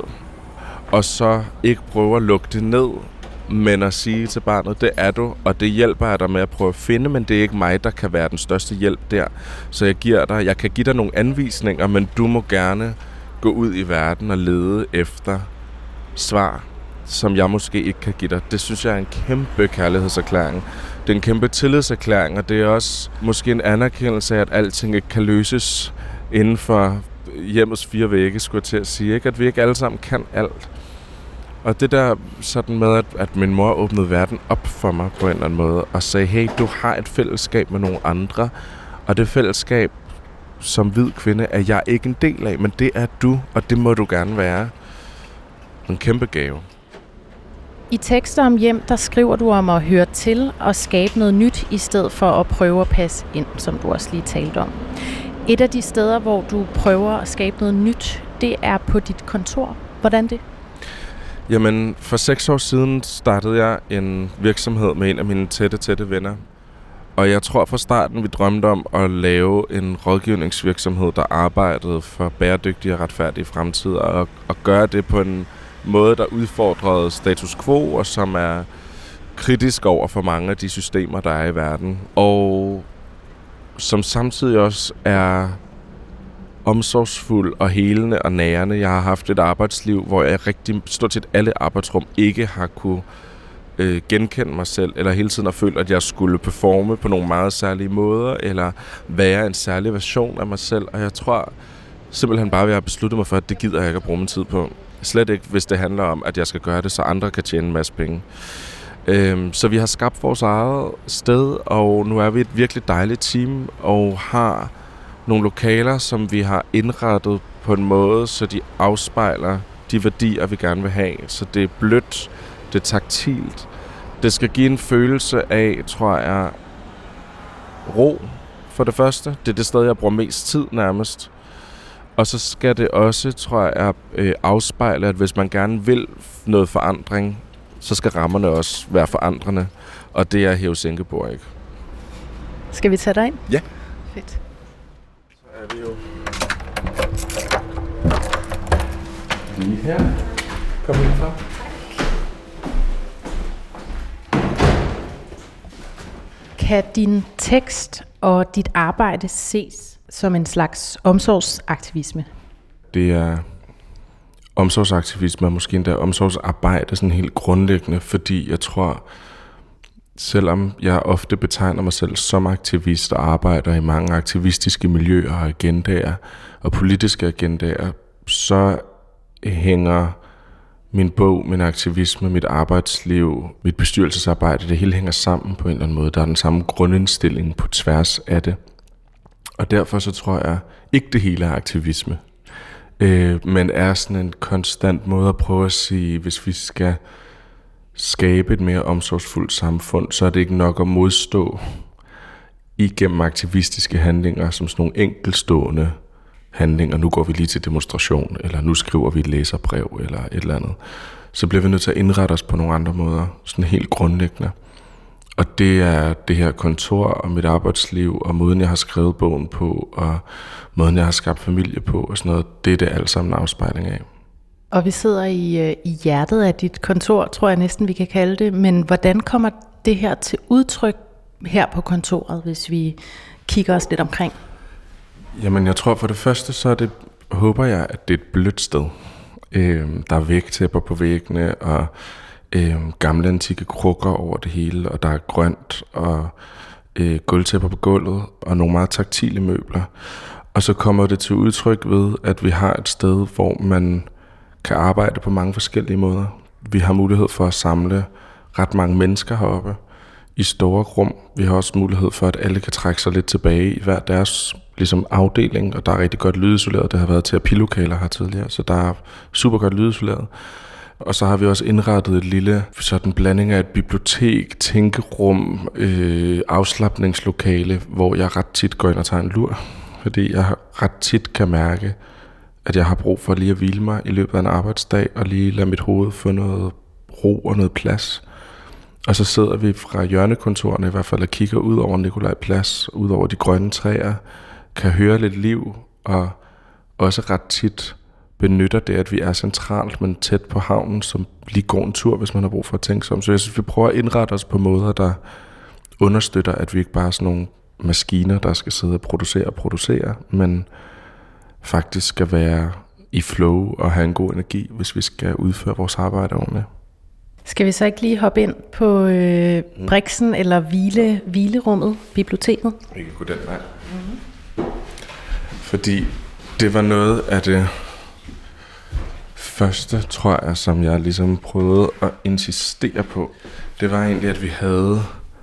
Og så ikke prøve at lukke det ned, men at sige til barnet, det er du, og det hjælper jeg dig med at prøve at finde, men det er ikke mig, der kan være den største hjælp der. Så jeg giver dig, jeg kan give dig nogle anvisninger, men du må gerne gå ud i verden og lede efter svar som jeg måske ikke kan give dig. Det synes jeg er en kæmpe kærlighedserklæring. Det er en kæmpe tillidserklæring, og det er også måske en anerkendelse af, at alting ikke kan løses inden for hjemmets fire vægge, skulle jeg til at sige. Ikke? At vi ikke alle sammen kan alt. Og det der sådan med, at, at min mor åbnede verden op for mig på en eller anden måde, og sagde, hey, du har et fællesskab med nogle andre, og det fællesskab som hvid kvinde er jeg ikke en del af, men det er du, og det må du gerne være. En kæmpe gave. I tekster om hjem, der skriver du om at høre til og skabe noget nyt, i stedet for at prøve at passe ind, som du også lige talte om. Et af de steder, hvor du prøver at skabe noget nyt, det er på dit kontor. Hvordan det? Jamen, for seks år siden startede jeg en virksomhed med en af mine tætte, tætte venner. Og jeg tror fra starten, vi drømte om at lave en rådgivningsvirksomhed, der arbejdede for bæredygtige og retfærdige fremtider, og, og gøre det på en måde, der udfordrede status quo, og som er kritisk over for mange af de systemer, der er i verden. Og som samtidig også er omsorgsfuld og helende og nærende. Jeg har haft et arbejdsliv, hvor jeg rigtig stort set alle arbejdsrum ikke har kunne øh, genkende mig selv, eller hele tiden har følt, at jeg skulle performe på nogle meget særlige måder, eller være en særlig version af mig selv. Og jeg tror simpelthen bare, at jeg har besluttet mig for, at det gider jeg ikke at bruge min tid på. Slet ikke, hvis det handler om, at jeg skal gøre det, så andre kan tjene en masse penge. Øhm, så vi har skabt vores eget sted, og nu er vi et virkelig dejligt team, og har nogle lokaler, som vi har indrettet på en måde, så de afspejler de værdier, vi gerne vil have. Så det er blødt, det er taktilt. Det skal give en følelse af, tror jeg, ro for det første. Det er det sted, jeg bruger mest tid nærmest. Og så skal det også, tror jeg, afspejle, at hvis man gerne vil noget forandring, så skal rammerne også være forandrende. Og det er Hæve Sænkeborg ikke. Skal vi tage dig ind? Ja. Fedt. Så er vi jo lige her. Kom ind fra. Kan din tekst og dit arbejde ses som en slags omsorgsaktivisme? Det er omsorgsaktivisme, og måske endda omsorgsarbejde sådan helt grundlæggende, fordi jeg tror, selvom jeg ofte betegner mig selv som aktivist og arbejder i mange aktivistiske miljøer og agendaer og politiske agendaer, så hænger min bog, min aktivisme, mit arbejdsliv, mit bestyrelsesarbejde, det hele hænger sammen på en eller anden måde. Der er den samme grundindstilling på tværs af det. Og derfor så tror jeg ikke det hele er aktivisme, øh, men er sådan en konstant måde at prøve at sige, hvis vi skal skabe et mere omsorgsfuldt samfund, så er det ikke nok at modstå igennem aktivistiske handlinger, som sådan nogle enkeltstående handlinger. Nu går vi lige til demonstration, eller nu skriver vi et læserbrev, eller et eller andet. Så bliver vi nødt til at indrette os på nogle andre måder, sådan helt grundlæggende. Og det er det her kontor og mit arbejdsliv, og måden jeg har skrevet bogen på, og måden jeg har skabt familie på, og sådan noget, det er det alt sammen en afspejling af. Og vi sidder i, i hjertet af dit kontor, tror jeg næsten vi kan kalde det, men hvordan kommer det her til udtryk her på kontoret, hvis vi kigger os lidt omkring? Jamen jeg tror for det første, så er det, håber jeg, at det er et blødt sted. Øh, der er vægtæpper på væggene, og øh, gamle antikke krukker over det hele, og der er grønt, og øh, gulvtæpper på gulvet, og nogle meget taktile møbler. Og så kommer det til udtryk ved, at vi har et sted, hvor man kan arbejde på mange forskellige måder. Vi har mulighed for at samle ret mange mennesker heroppe i store rum. Vi har også mulighed for, at alle kan trække sig lidt tilbage i hver deres ligesom, afdeling, og der er rigtig godt lydisoleret. Det har været terapilokaler her tidligere, så der er super godt lydisoleret. Og så har vi også indrettet et lille sådan blanding af et bibliotek, tænkerum, øh, afslapningslokale, hvor jeg ret tit går ind og tager en lur, fordi jeg ret tit kan mærke, at jeg har brug for lige at hvile mig i løbet af en arbejdsdag, og lige lade mit hoved få noget ro og noget plads. Og så sidder vi fra hjørnekontorerne i hvert fald og kigger ud over Nikolaj Plads, ud over de grønne træer, kan høre lidt liv, og også ret tit benytter det, at vi er centralt, men tæt på havnen, som lige går en tur, hvis man har brug for at tænke sig om. Så jeg synes, vi prøver at indrette os på måder, der understøtter, at vi ikke bare er sådan nogle maskiner, der skal sidde og producere og producere, men faktisk skal være i flow og have en god energi, hvis vi skal udføre vores arbejde ordentligt. Skal vi så ikke lige hoppe ind på øh, Brixen eller hvile, hvilerummet, biblioteket? Vi kan gå den vej. Mm-hmm. Fordi det var noget af det første, tror jeg, som jeg ligesom prøvede at insistere på. Det var egentlig, at vi havde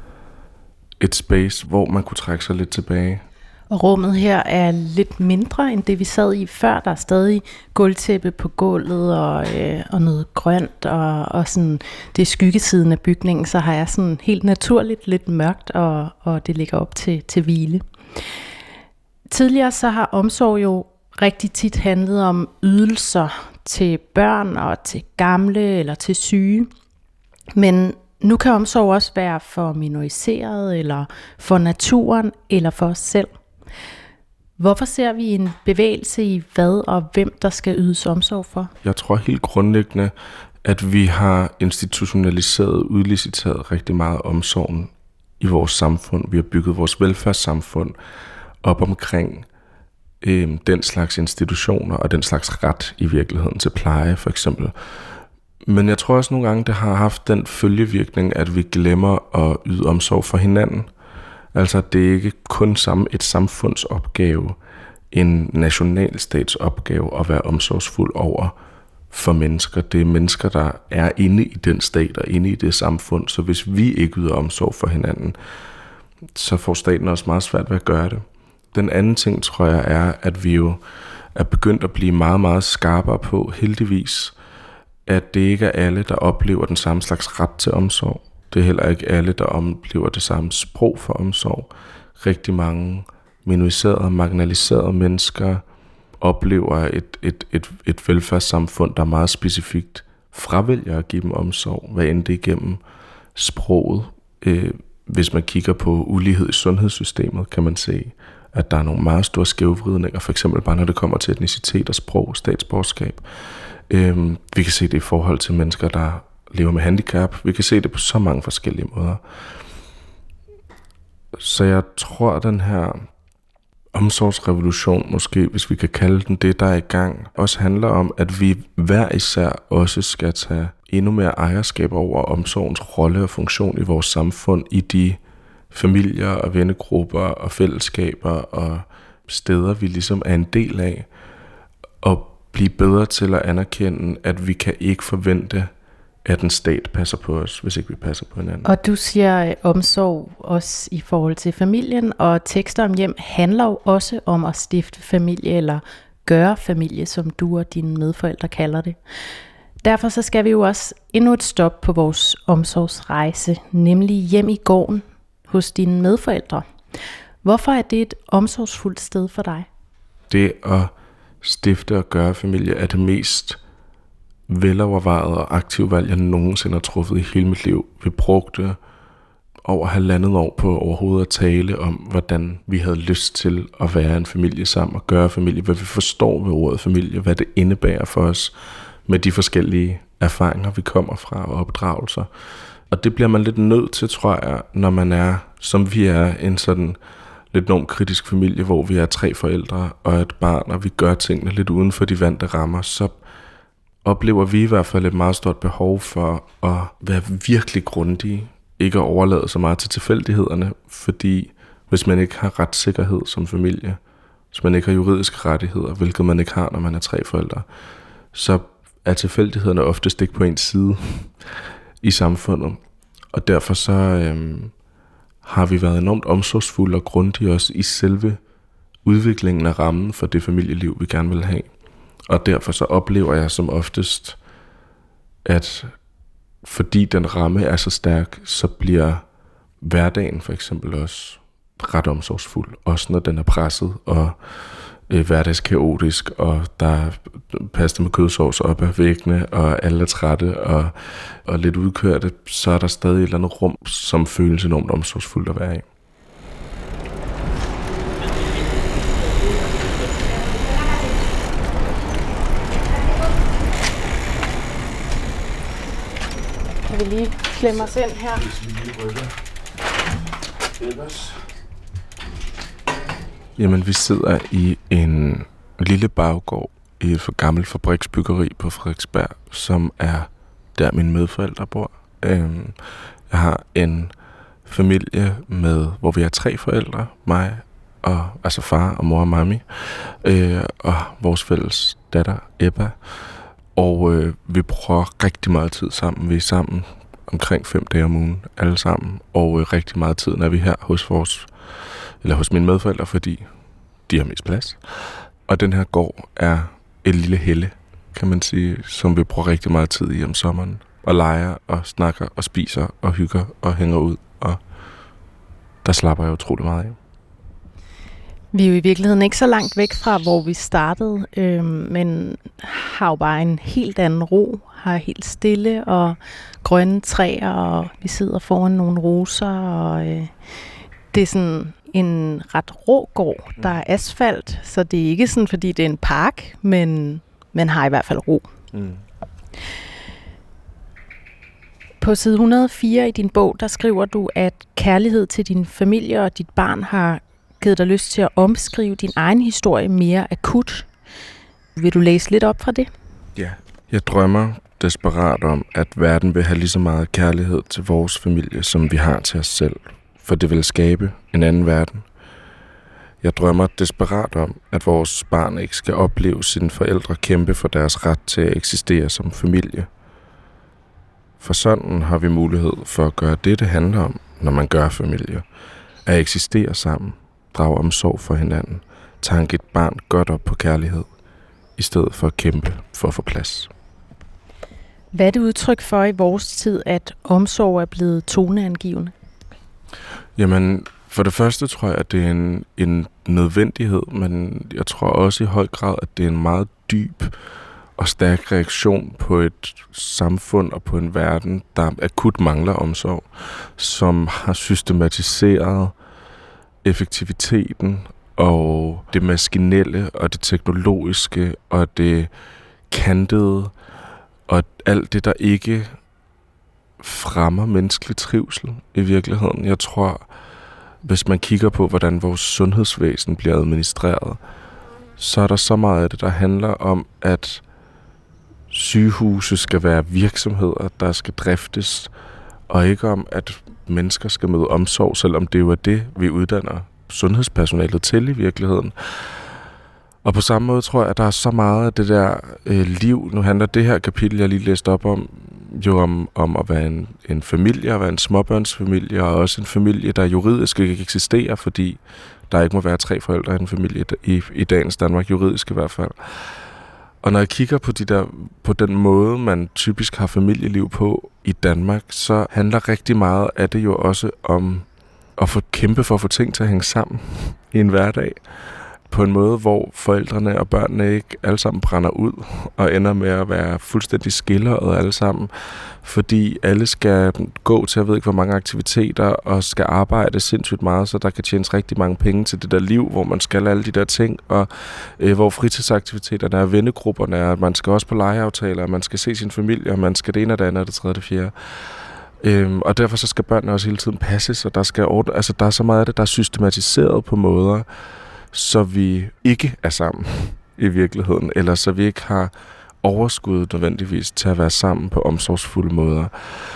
et space, hvor man kunne trække sig lidt tilbage. Og rummet her er lidt mindre end det, vi sad i før. Der er stadig gulvtæppe på gulvet og, øh, og noget grønt, og, og sådan, det er skyggesiden af bygningen, så har jeg sådan helt naturligt lidt mørkt, og, og det ligger op til, til hvile. Tidligere så har omsorg jo rigtig tit handlet om ydelser til børn og til gamle eller til syge. Men nu kan omsorg også være for minoriseret, eller for naturen, eller for os selv. Hvorfor ser vi en bevægelse i hvad og hvem, der skal ydes omsorg for? Jeg tror helt grundlæggende, at vi har institutionaliseret, udliciteret rigtig meget omsorgen i vores samfund. Vi har bygget vores velfærdssamfund op omkring øh, den slags institutioner og den slags ret i virkeligheden til pleje, for eksempel. Men jeg tror også nogle gange, det har haft den følgevirkning, at vi glemmer at yde omsorg for hinanden. Altså, det er ikke kun et samfundsopgave, en nationalstatsopgave at være omsorgsfuld over for mennesker. Det er mennesker, der er inde i den stat og inde i det samfund. Så hvis vi ikke yder omsorg for hinanden, så får staten også meget svært ved at gøre det. Den anden ting, tror jeg, er, at vi jo er begyndt at blive meget, meget skarpere på, heldigvis, at det ikke er alle, der oplever den samme slags ret til omsorg. Det er heller ikke alle, der oplever det samme sprog for omsorg. Rigtig mange minoriserede, marginaliserede mennesker oplever et, et, et, et velfærdssamfund, der meget specifikt fravælger at give dem omsorg, hvad end det igennem sproget. Øh, hvis man kigger på ulighed i sundhedssystemet, kan man se, at der er nogle meget store skævvridninger, for eksempel bare når det kommer til etnicitet og sprog og statsborgerskab. Øh, vi kan se det i forhold til mennesker, der lever med handicap. Vi kan se det på så mange forskellige måder. Så jeg tror, at den her omsorgsrevolution, måske hvis vi kan kalde den det, der er i gang, også handler om, at vi hver især også skal tage endnu mere ejerskab over omsorgens rolle og funktion i vores samfund, i de familier og vennegrupper og fællesskaber og steder, vi ligesom er en del af, og blive bedre til at anerkende, at vi kan ikke forvente, at en stat passer på os, hvis ikke vi passer på hinanden. Og du siger omsorg også i forhold til familien, og Tekster om hjem handler jo også om at stifte familie, eller gøre familie, som du og dine medforældre kalder det. Derfor så skal vi jo også endnu et stop på vores omsorgsrejse, nemlig hjem i gården hos dine medforældre. Hvorfor er det et omsorgsfuldt sted for dig? Det at stifte og gøre familie er det mest velovervejet og aktiv valg, jeg nogensinde har truffet i hele mit liv. Vi brugte over halvandet år på overhovedet at tale om, hvordan vi havde lyst til at være en familie sammen og gøre familie, hvad vi forstår ved ordet familie, hvad det indebærer for os med de forskellige erfaringer, vi kommer fra og opdragelser. Og det bliver man lidt nødt til, tror jeg, når man er, som vi er, en sådan lidt enormt kritisk familie, hvor vi er tre forældre og et barn, og vi gør tingene lidt uden for de vante rammer, så oplever vi i hvert fald et meget stort behov for at være virkelig grundige, ikke at overlade så meget til tilfældighederne, fordi hvis man ikke har retssikkerhed som familie, hvis man ikke har juridiske rettigheder, hvilket man ikke har, når man er tre forældre, så er tilfældighederne oftest ikke på ens side i samfundet. Og derfor så øhm, har vi været enormt omsorgsfulde og grundige også i selve udviklingen af rammen for det familieliv, vi gerne vil have. Og derfor så oplever jeg som oftest, at fordi den ramme er så stærk, så bliver hverdagen for eksempel også ret omsorgsfuld. Også når den er presset og øh, hverdagskaotisk, og der er pasta med kødsovs op ad væggene, og alle er trætte og, og lidt udkørte, så er der stadig et eller andet rum, som føles enormt omsorgsfuldt at være i. Kan vi lige klemme os ind her? Jamen, vi sidder i en lille baggård i et for gammelt fabriksbyggeri på Frederiksberg, som er der mine medforældre bor. Øhm, jeg har en familie, med, hvor vi er tre forældre, mig, og, altså far og mor og mami, øh, og vores fælles datter, Ebba. Og øh, vi bruger rigtig meget tid sammen. Vi er sammen omkring fem dage om ugen, alle sammen. Og øh, rigtig meget tid, når vi er her hos vores, eller hos mine medforældre, fordi de har mest plads. Og den her gård er et lille helle, kan man sige, som vi bruger rigtig meget tid i om sommeren. Og leger, og snakker, og spiser, og hygger, og hænger ud. Og der slapper jeg utrolig meget af. Vi er jo i virkeligheden ikke så langt væk fra, hvor vi startede, øh, men har jo bare en helt anden ro, har helt stille og grønne træer, og vi sidder foran nogle roser, og øh, det er sådan en ret rå gård. Der er asfalt, så det er ikke sådan, fordi det er en park, men man har i hvert fald ro. Mm. På side et hundrede og fire i din bog, der skriver du, at kærlighed til din familie og dit barn har givet dig lyst til at omskrive din egen historie mere akut. Vil du læse lidt op fra det? Ja. Jeg drømmer desperat om, at verden vil have lige så meget kærlighed til vores familie, som vi har til os selv. For det vil skabe en anden verden. Jeg drømmer desperat om, at vores barn ikke skal opleve sine forældre kæmpe for deres ret til at eksistere som familie. For sådan har vi mulighed for at gøre det, det handler om, når man gør familie. At eksistere sammen, drage omsorg for hinanden, tanke et barn godt op på kærlighed, i stedet for at kæmpe for at få plads. Hvad er det udtryk for i vores tid, at omsorg er blevet toneangivende? Jamen, for det første tror jeg, at det er en, en nødvendighed, men jeg tror også i høj grad, at det er en meget dyb og stærk reaktion på et samfund og på en verden, der akut mangler omsorg, som har systematiseret effektiviteten og det maskinelle og det teknologiske og det kantede og alt det, der ikke fremmer menneskelig trivsel i virkeligheden. Jeg tror, hvis man kigger på, hvordan vores sundhedsvæsen bliver administreret, så er der så meget af det, der handler om, at sygehuse skal være virksomheder, der skal driftes, og ikke om, at mennesker skal møde omsorg, selvom det jo er det, vi uddanner sundhedspersonalet til i virkeligheden. Og på samme måde tror jeg, at der er så meget af det der øh, liv. Nu handler det her kapitel, jeg lige læste op om, jo om, om at være en, en familie, at være en småbørnsfamilie, og også en familie, der juridisk ikke eksisterer, fordi der ikke må være tre forældre i en familie i, i dagens Danmark, juridisk i hvert fald. Og når jeg kigger på, de der, på den måde, man typisk har familieliv på i Danmark, så handler rigtig meget af det jo også om at få kæmpe for at få ting til at hænge sammen i en hverdag. På en måde, hvor forældrene og børnene ikke alle sammen brænder ud og ender med at være fuldstændig skilleret alle sammen, fordi alle skal gå til, jeg ved ikke hvor mange aktiviteter, og skal arbejde sindssygt meget, så der kan tjenes rigtig mange penge til det der liv, hvor man skal alle de der ting, og øh, hvor fritidsaktiviteterne er, vennegrupperne er, man skal også på legeaftaler, man skal se sin familie, og man skal det ene og det andet og det tredje og det fjerde. Øhm, og derfor så skal børnene også hele tiden passes, og der skal ordne, altså der er så meget af det, der er systematiseret på måder, så vi ikke er sammen i virkeligheden, eller så vi ikke har overskud nødvendigvis til at være sammen på omsorgsfulde måder.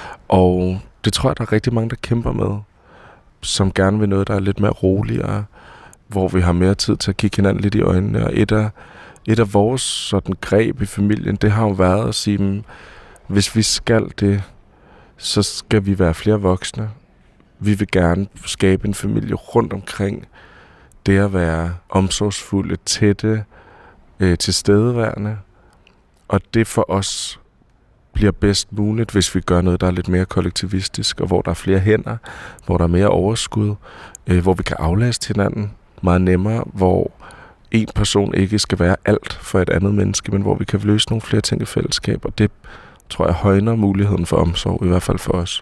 Og det tror jeg, der er rigtig mange, der kæmper med, som gerne vil noget, der er lidt mere roligere, hvor vi har mere tid til at kigge hinanden lidt i øjnene. Og et af, et af vores sådan greb i familien, det har jo været at sige, hvis vi skal det, så skal vi være flere voksne. Vi vil gerne skabe en familie rundt omkring det at være omsorgsfulde, tætte, øh, tilstedeværende. Og det for os bliver bedst muligt, hvis vi gør noget, der er lidt mere kollektivistisk, og hvor der er flere hænder, hvor der er mere overskud, øh, hvor vi kan aflaste hinanden meget nemmere, hvor en person ikke skal være alt for et andet menneske, men hvor vi kan løse nogle flere ting i fællesskab, og det tror jeg højner muligheden for omsorg, i hvert fald for os.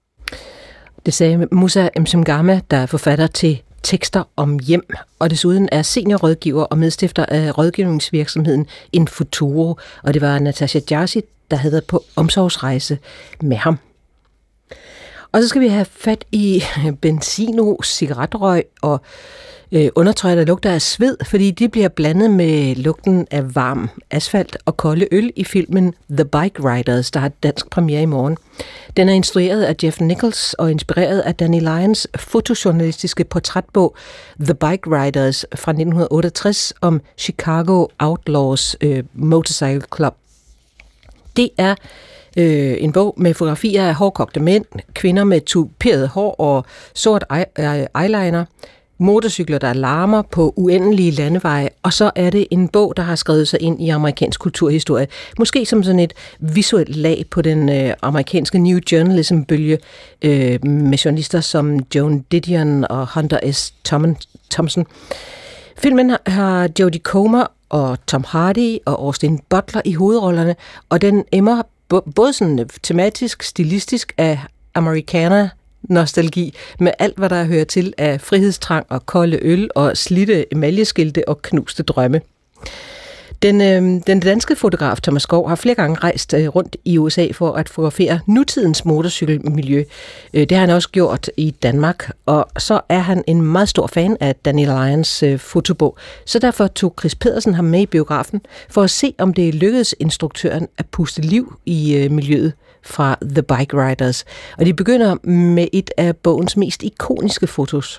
Det sagde Musa Msimgama, der er forfatter til Tekster om hjem, og desuden er seniorrådgiver og medstifter af rådgivningsvirksomheden Infuturo, og det var Natasha Jarsi, der havde på omsorgsrejse med ham. Og så skal vi have fat i benzino, cigaretrøg og øh, undertøj, der lugter af sved, fordi de bliver blandet med lugten af varm asfalt og kolde øl i filmen The Bike Riders, der har dansk premiere i morgen. Den er instrueret af Jeff Nichols og inspireret af Danny Lyons fotojournalistiske portrætbog The Bike Riders fra nitten otteogtres om Chicago Outlaws øh, Motorcycle Club. Det er øh, en bog med fotografier af hårdkogte mænd, kvinder med tuperet hår og sort eyeliner, motorcykler, der larmer på uendelige landeveje, og så er det en bog, der har skrevet sig ind i amerikansk kulturhistorie. Måske som sådan et visuelt lag på den øh, amerikanske New Journalism-bølge øh, med journalister som Joan Didion og Hunter S. Thompson. Filmen har Jodie Comer og Tom Hardy og Austin Butler i hovedrollerne, og den emmer både sådan tematisk, stilistisk af amerikaner nostalgi med alt, hvad der hører til af frihedstrang og kolde øl og slidte emaljeskilte og knuste drømme. Den, øh, den danske fotograf Thomas Skov har flere gange rejst øh, rundt i U S A for at fotografere nutidens motorcykelmiljø. Øh, det har han også gjort i Danmark, og så er han en meget stor fan af Danny Lyons øh, fotobog. Så derfor tog Chris Pedersen ham med i biografen for at se, om det lykkedes instruktøren at puste liv i øh, miljøet fra The Bike Riders. Og de begynder med et af bogens mest ikoniske fotos.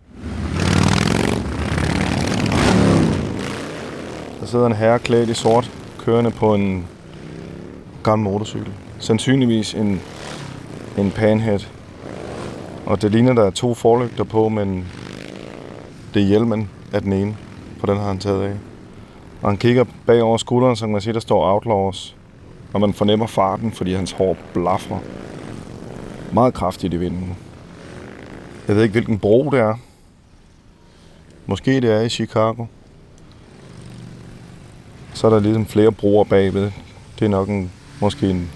Der sidder en herre klædt i sort, kørende på en gammel motorcykel. Sandsynligvis en, en panhead. Og det ligner, der er to forlygter på, men det er hjelmen af den ene, for den har han taget af. Og han kigger bag over skulderen, så kan man se, der står Outlaws. Og man fornemmer farten, fordi hans hår blafrer meget kraftigt i vinden. Jeg ved ikke, hvilken bro det er. Måske det er i Chicago. Så er der ligesom flere broer bagved. Det er nok en, måske en,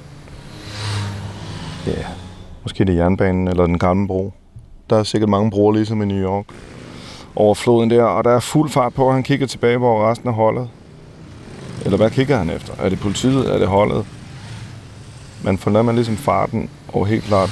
ja, måske det er jernbanen eller den gamle bro. Der er sikkert mange broer ligesom i New York over floden der, og der er fuld fart på, og han kigger tilbage, hvor resten er holdet. Eller hvad kigger han efter? Er det politiet? Er det holdet? Man fornemmer ligesom farten, og helt klart,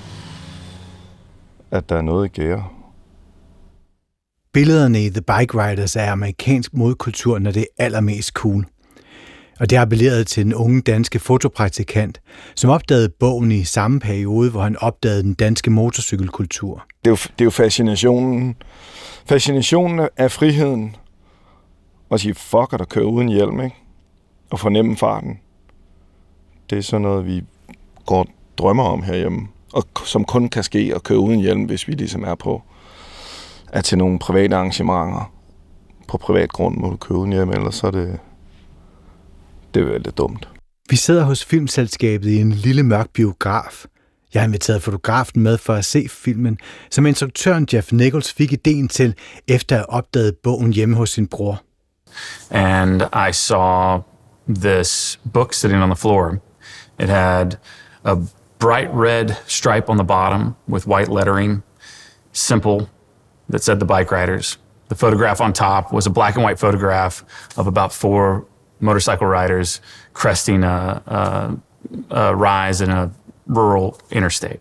at der er noget i gære. Billederne i The Bike Riders er amerikansk modkultur, når det er allermest cool. Og det appellerede til den unge danske fotopraktikant, som opdagede bogen i samme periode, hvor han opdagede den danske motorcykelkultur. Det er jo, det er jo fascinationen. Fascinationen af friheden. Og sige, fuck, der kører uden hjelm, ikke? Og fornemme farten. Det er sådan noget, vi går drømmer om herhjemme. Og som kun kan ske at køre uden hjelm, hvis vi ligesom er på er til nogle private arrangementer. På privat grund må du køre uden hjelm, ellers så er det, det er veldig dumt. Vi sidder hos filmselskabet i en lille mørk biograf. Jeg har inviteret fotografen med for at se filmen, som instruktøren Jeff Nichols fik ideen til, efter at have opdaget bogen hjemme hos sin bror. And I saw this book sitting on the floor. It had a bright red stripe on the bottom with white lettering, simple, that said The Bike Riders. The photograph on top was a black and white photograph of about four motorcycle riders cresting a, a, a rise in a rural interstate.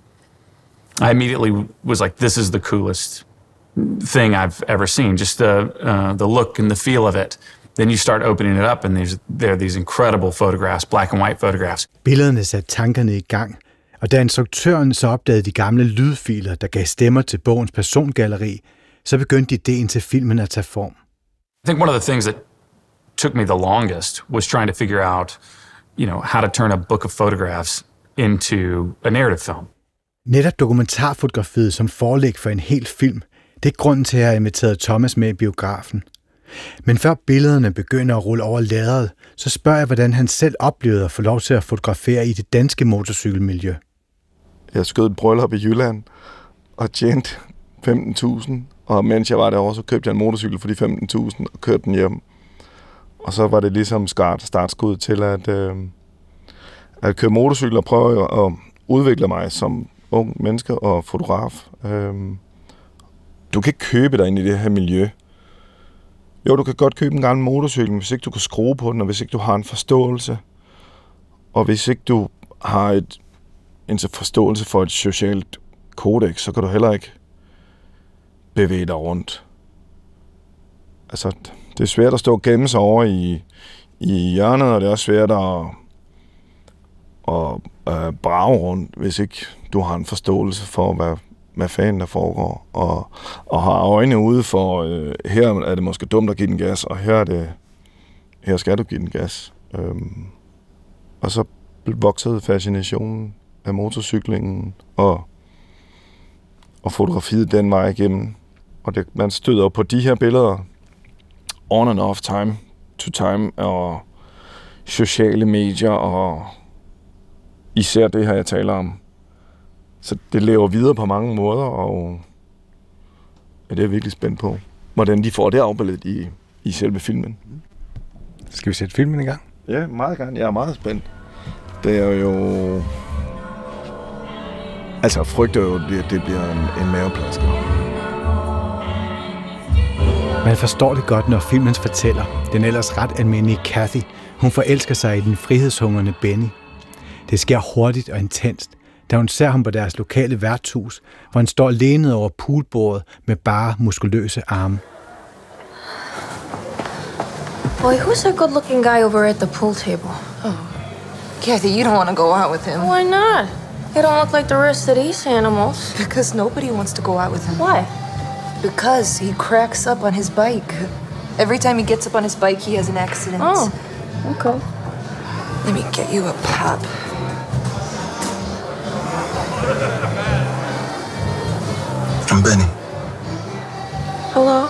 I immediately was like, this is the coolest thing I've ever seen. Just the, uh, the look and the feel of it. Then you start opening it up, and there's, there are these incredible photographs, black and white photographs. Billederne satte tankerne i gang, og da instruktøren så opdagede de gamle lydfiler, der gav stemmer til bogens persongalleri, så begyndte ideen til filmen at tage form. I think one of the things that took me the longest was trying to figure out, you know, how to turn a book of photographs into a narrative film. Netop dokumentarfotografiet som forlæg for en hel film, det er grunden til, at jeg har inviteret Thomas med i biografen. Men før billederne begynder at rulle over lærredet, så spørger jeg, hvordan han selv oplevede at få lov til at fotografere i det danske motorcykelmiljø. Jeg skød et bryllup i Jylland og tjente femten tusind, og mens jeg var derovre, så købte jeg en motorcykel for de femten tusind og kørte den hjem. Og så var det ligesom start, startskud til at, øh, at køre motorcykel og prøve at udvikle mig som ung menneske og fotograf. Øh, du kan ikke købe dig ind i det her miljø. Jo, du kan godt købe en gammel motorcykel, hvis ikke du kan skrue på den, og hvis ikke du har en forståelse, og hvis ikke du har et, en forståelse for et socialt kodex, så kan du heller ikke bevæge dig rundt. Altså, det er svært at stå og gemme sig over i, i hjørnet, og det er også svært at, at, at brage rundt, hvis ikke du har en forståelse for, hvad, hvad fanden der foregår, og, og har øjne ude for, øh, her er det måske dumt at give den gas, og her er det, her skal du give den gas. Øhm, og så voksede fascinationen af motorcyklingen og, og fotografiet den vej igennem. Og det, man støder på de her billeder on and off, time to time, og sociale medier, og især det her, jeg taler om. Så det lever videre på mange måder, og ja, det er jeg virkelig spændt på, hvordan de får det afbilledet i, i selve filmen. Skal vi sætte filmen i gang? Ja, meget gerne. Jeg er meget spændt. Det er jo... Altså, jeg frygter jo, at det bliver en, en maveplasker. Man forstår det godt, når filmens fortæller, den ellers ret almindelige Kathy, hun forelsker sig i den frihedshungrende Benny. Det sker hurtigt og intenst, da hun ser ham på deres lokale værtshus, hvor han står lænet over poolbordet med bare muskuløse arme. Boy, who's that good-looking guy over at the pool table? Oh, Kathy, you don't want to go out with him. Why not? He don't look like the rest of these animals. Because nobody wants to go out with him. Why? Because he cracks up on his bike. Every time he gets up on his bike, he has an accident. Oh, okay. Let me get you a pop. I'm Benny. Hello?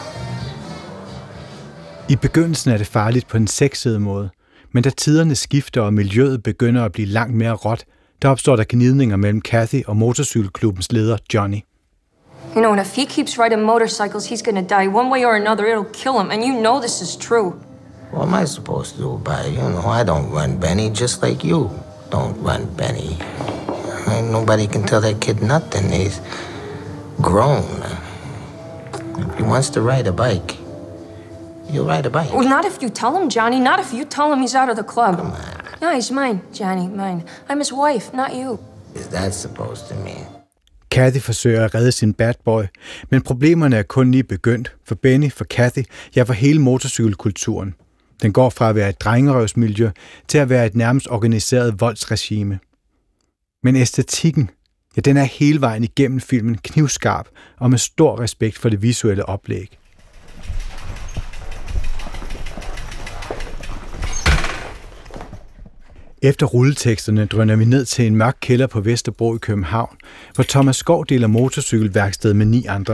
I begyndelsen er det farligt på en sexet måde, men da tiderne skifter og miljøet begynder at blive langt mere råt, der opstår der gnidninger mellem Kathy og motorcykelklubbens leder Johnny. You know, and if he keeps riding motorcycles, he's gonna die one way or another. It'll kill him, and you know this is true. What am I supposed to do about it? You know, I don't run Benny, just like you don't run Benny. Ain't nobody can tell that kid nothing. He's grown. If he wants to ride a bike, you'll ride a bike. Well, not if you tell him, Johnny. Not if you tell him he's out of the club. Come on. No, he's mine, Johnny, mine. I'm his wife, not you. Is that supposed to mean? Kathy forsøger at redde sin bad boy, men problemerne er kun lige begyndt for Benny, for Kathy, ja for hele motorcykelkulturen. Den går fra at være et drengerøvsmiljø til at være et nærmest organiseret voldsregime. Men æstetikken, ja, den er hele vejen igennem filmen knivskarp og med stor respekt for det visuelle oplæg. Efter rulleteksterne drøner vi ned til en mørk kælder på Vesterbro i København, hvor Thomas Skov deler motorcykelværksted med ni andre.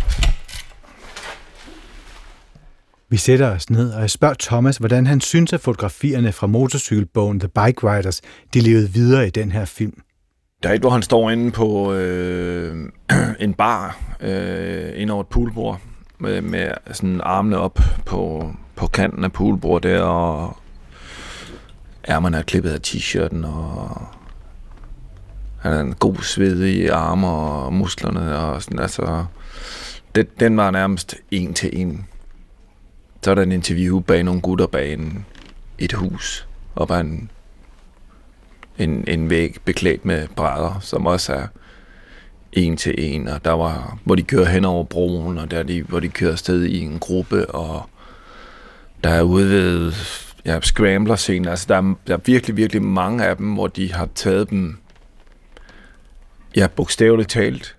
Vi sætter os ned, og jeg spørger Thomas, hvordan han synes, at fotografierne fra motorcykelbogen The Bike Riders, de levede videre i den her film. Der er et, hvor han står inde på øh, en bar, øh, inde over et poolbord, med, med sådan armene op på, på kanten af poolbordet der, og ærmerne er klippet af t-shirten, og han har en god sved i arme og musklerne, og sådan, altså, det, den var nærmest en til en. Så er der en interview bag nogle gutter bag en, et hus, og bag en, en, en væg beklædt med brædder, som også er en til en, og der var, hvor de kører hen over broen, og der de, hvor de kører afsted i en gruppe, og der er ude ved ja, scrambler-scenen, altså der er, der er virkelig, virkelig mange af dem, hvor de har taget dem, ja, bogstaveligt talt,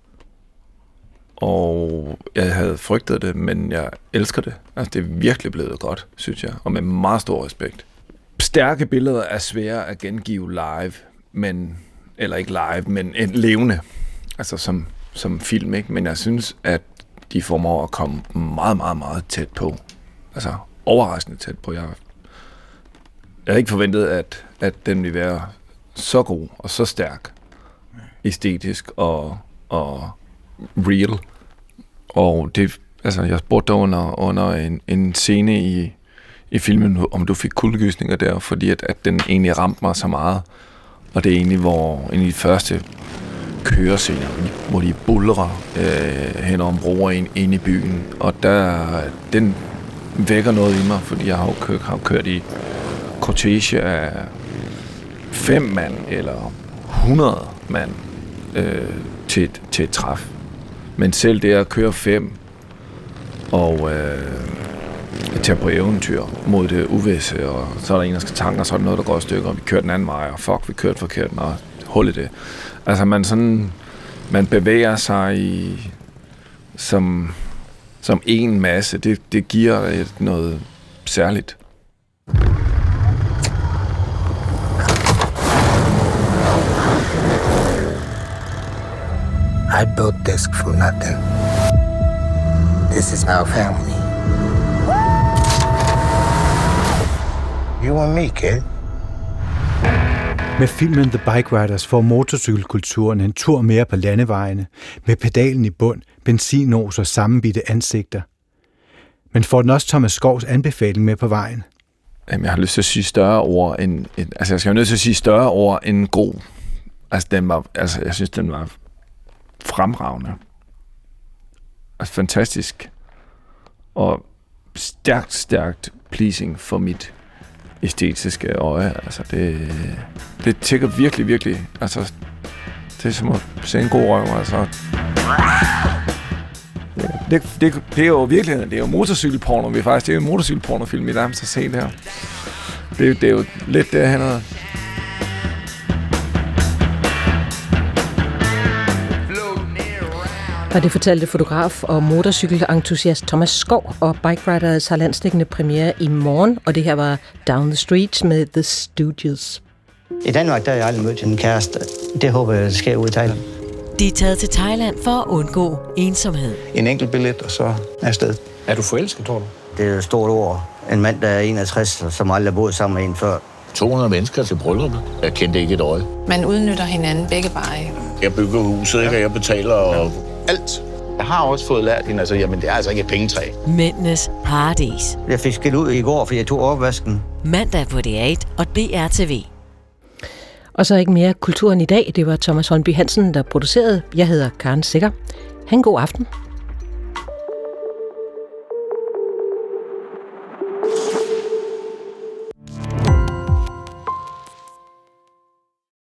og jeg havde frygtet det, men jeg elsker det. Altså, det er virkelig blevet godt, synes jeg, og med meget stor respekt. Stærke billeder er svære at gengive live, men, eller ikke live, men levende, altså som, som film, ikke? Men jeg synes, at de formår at komme meget, meget, meget tæt på. Altså, overraskende tæt på. Jeg, jeg havde ikke forventet, at, at den ville være så god og så stærk, æstetisk og, og real. Og det, altså, jeg spurgte under, under en, en scene i, i filmen, om du fik kuldegysninger der, fordi at, at den egentlig ramte mig så meget. Og det er egentlig, hvor en af de første kørescener, hvor de buldrer øh, hen over broer ind, ind i byen. Og der, den vækker noget i mig, fordi jeg har jo kørt, har kørt i cortege af fem mand, eller hundrede mand øh, til, et, til et træf. Men selv det at køre fem og øh, tage på eventyr mod det uvisse, og så er der en, der skal tanke, og så er der noget, der går i stykker, og vi kører den anden vej, og fuck, vi kørte forkert, og hul i det. Altså man sådan, man bevæger sig i, som, som en masse. Det, det giver et, noget særligt. I built this for nothing. This is our family. You and me, kid. Med filmen The Bike Riders får motorcykelkulturen en tur mere på landevejene, med pedalen i bund, benzinås og sammenbitte ansigter. Men får den også Thomas Skovs anbefaling med på vejen? Jamen, jeg har lyst til at sige større ord end... end altså, jeg skal jo nødt til at sige større ord end god. Altså, den var, altså, jeg synes, den var fremragende. Altså, fantastisk. Og stærkt, stærkt pleasing for mit æstetiske øje. Altså, det, det tækker virkelig, virkelig. Altså, det er som at se en god røv, altså. Det, det, det er jo virkeligheden. Det er jo motorcykelporno. Vi faktisk, det er jo en motorcykelpornofilm, vi nærmest har set her. Det, det er jo lidt det, han havde. Og det fortalte fotograf og motorcykelentusiast Thomas Skov, og Bike Riders har landsdækkende premiere i morgen, og det her var Down the Street med The Stooges. I Danmark der har jeg aldrig mødt en kæreste. Det håber jeg, det sker ud i Thailand. De er taget til Thailand for at undgå ensomhed. En enkelt billet, og så er jeg sted. Er du forelsket, tror du? Det er et stort ord. En mand, der er enogtres, som aldrig har boet sammen med en før. to hundrede mennesker til brylluppet. Jeg kendte ikke et øje. Man udnytter hinanden begge veje. Jeg bygger huset, ikke? Og jeg betaler og... alt. Jeg har også fået lært hende, altså, jamen det er altså ikke et pengetræ. Mændenes paradis. Jeg fik skilt ud i går, fordi jeg tog opvasken. Mandag på D otte og D R T V. Og så ikke mere kulturen i dag. Det var Thomas Holmby Hansen, der producerede. Jeg hedder Karen Sikker. Ha' en god aften.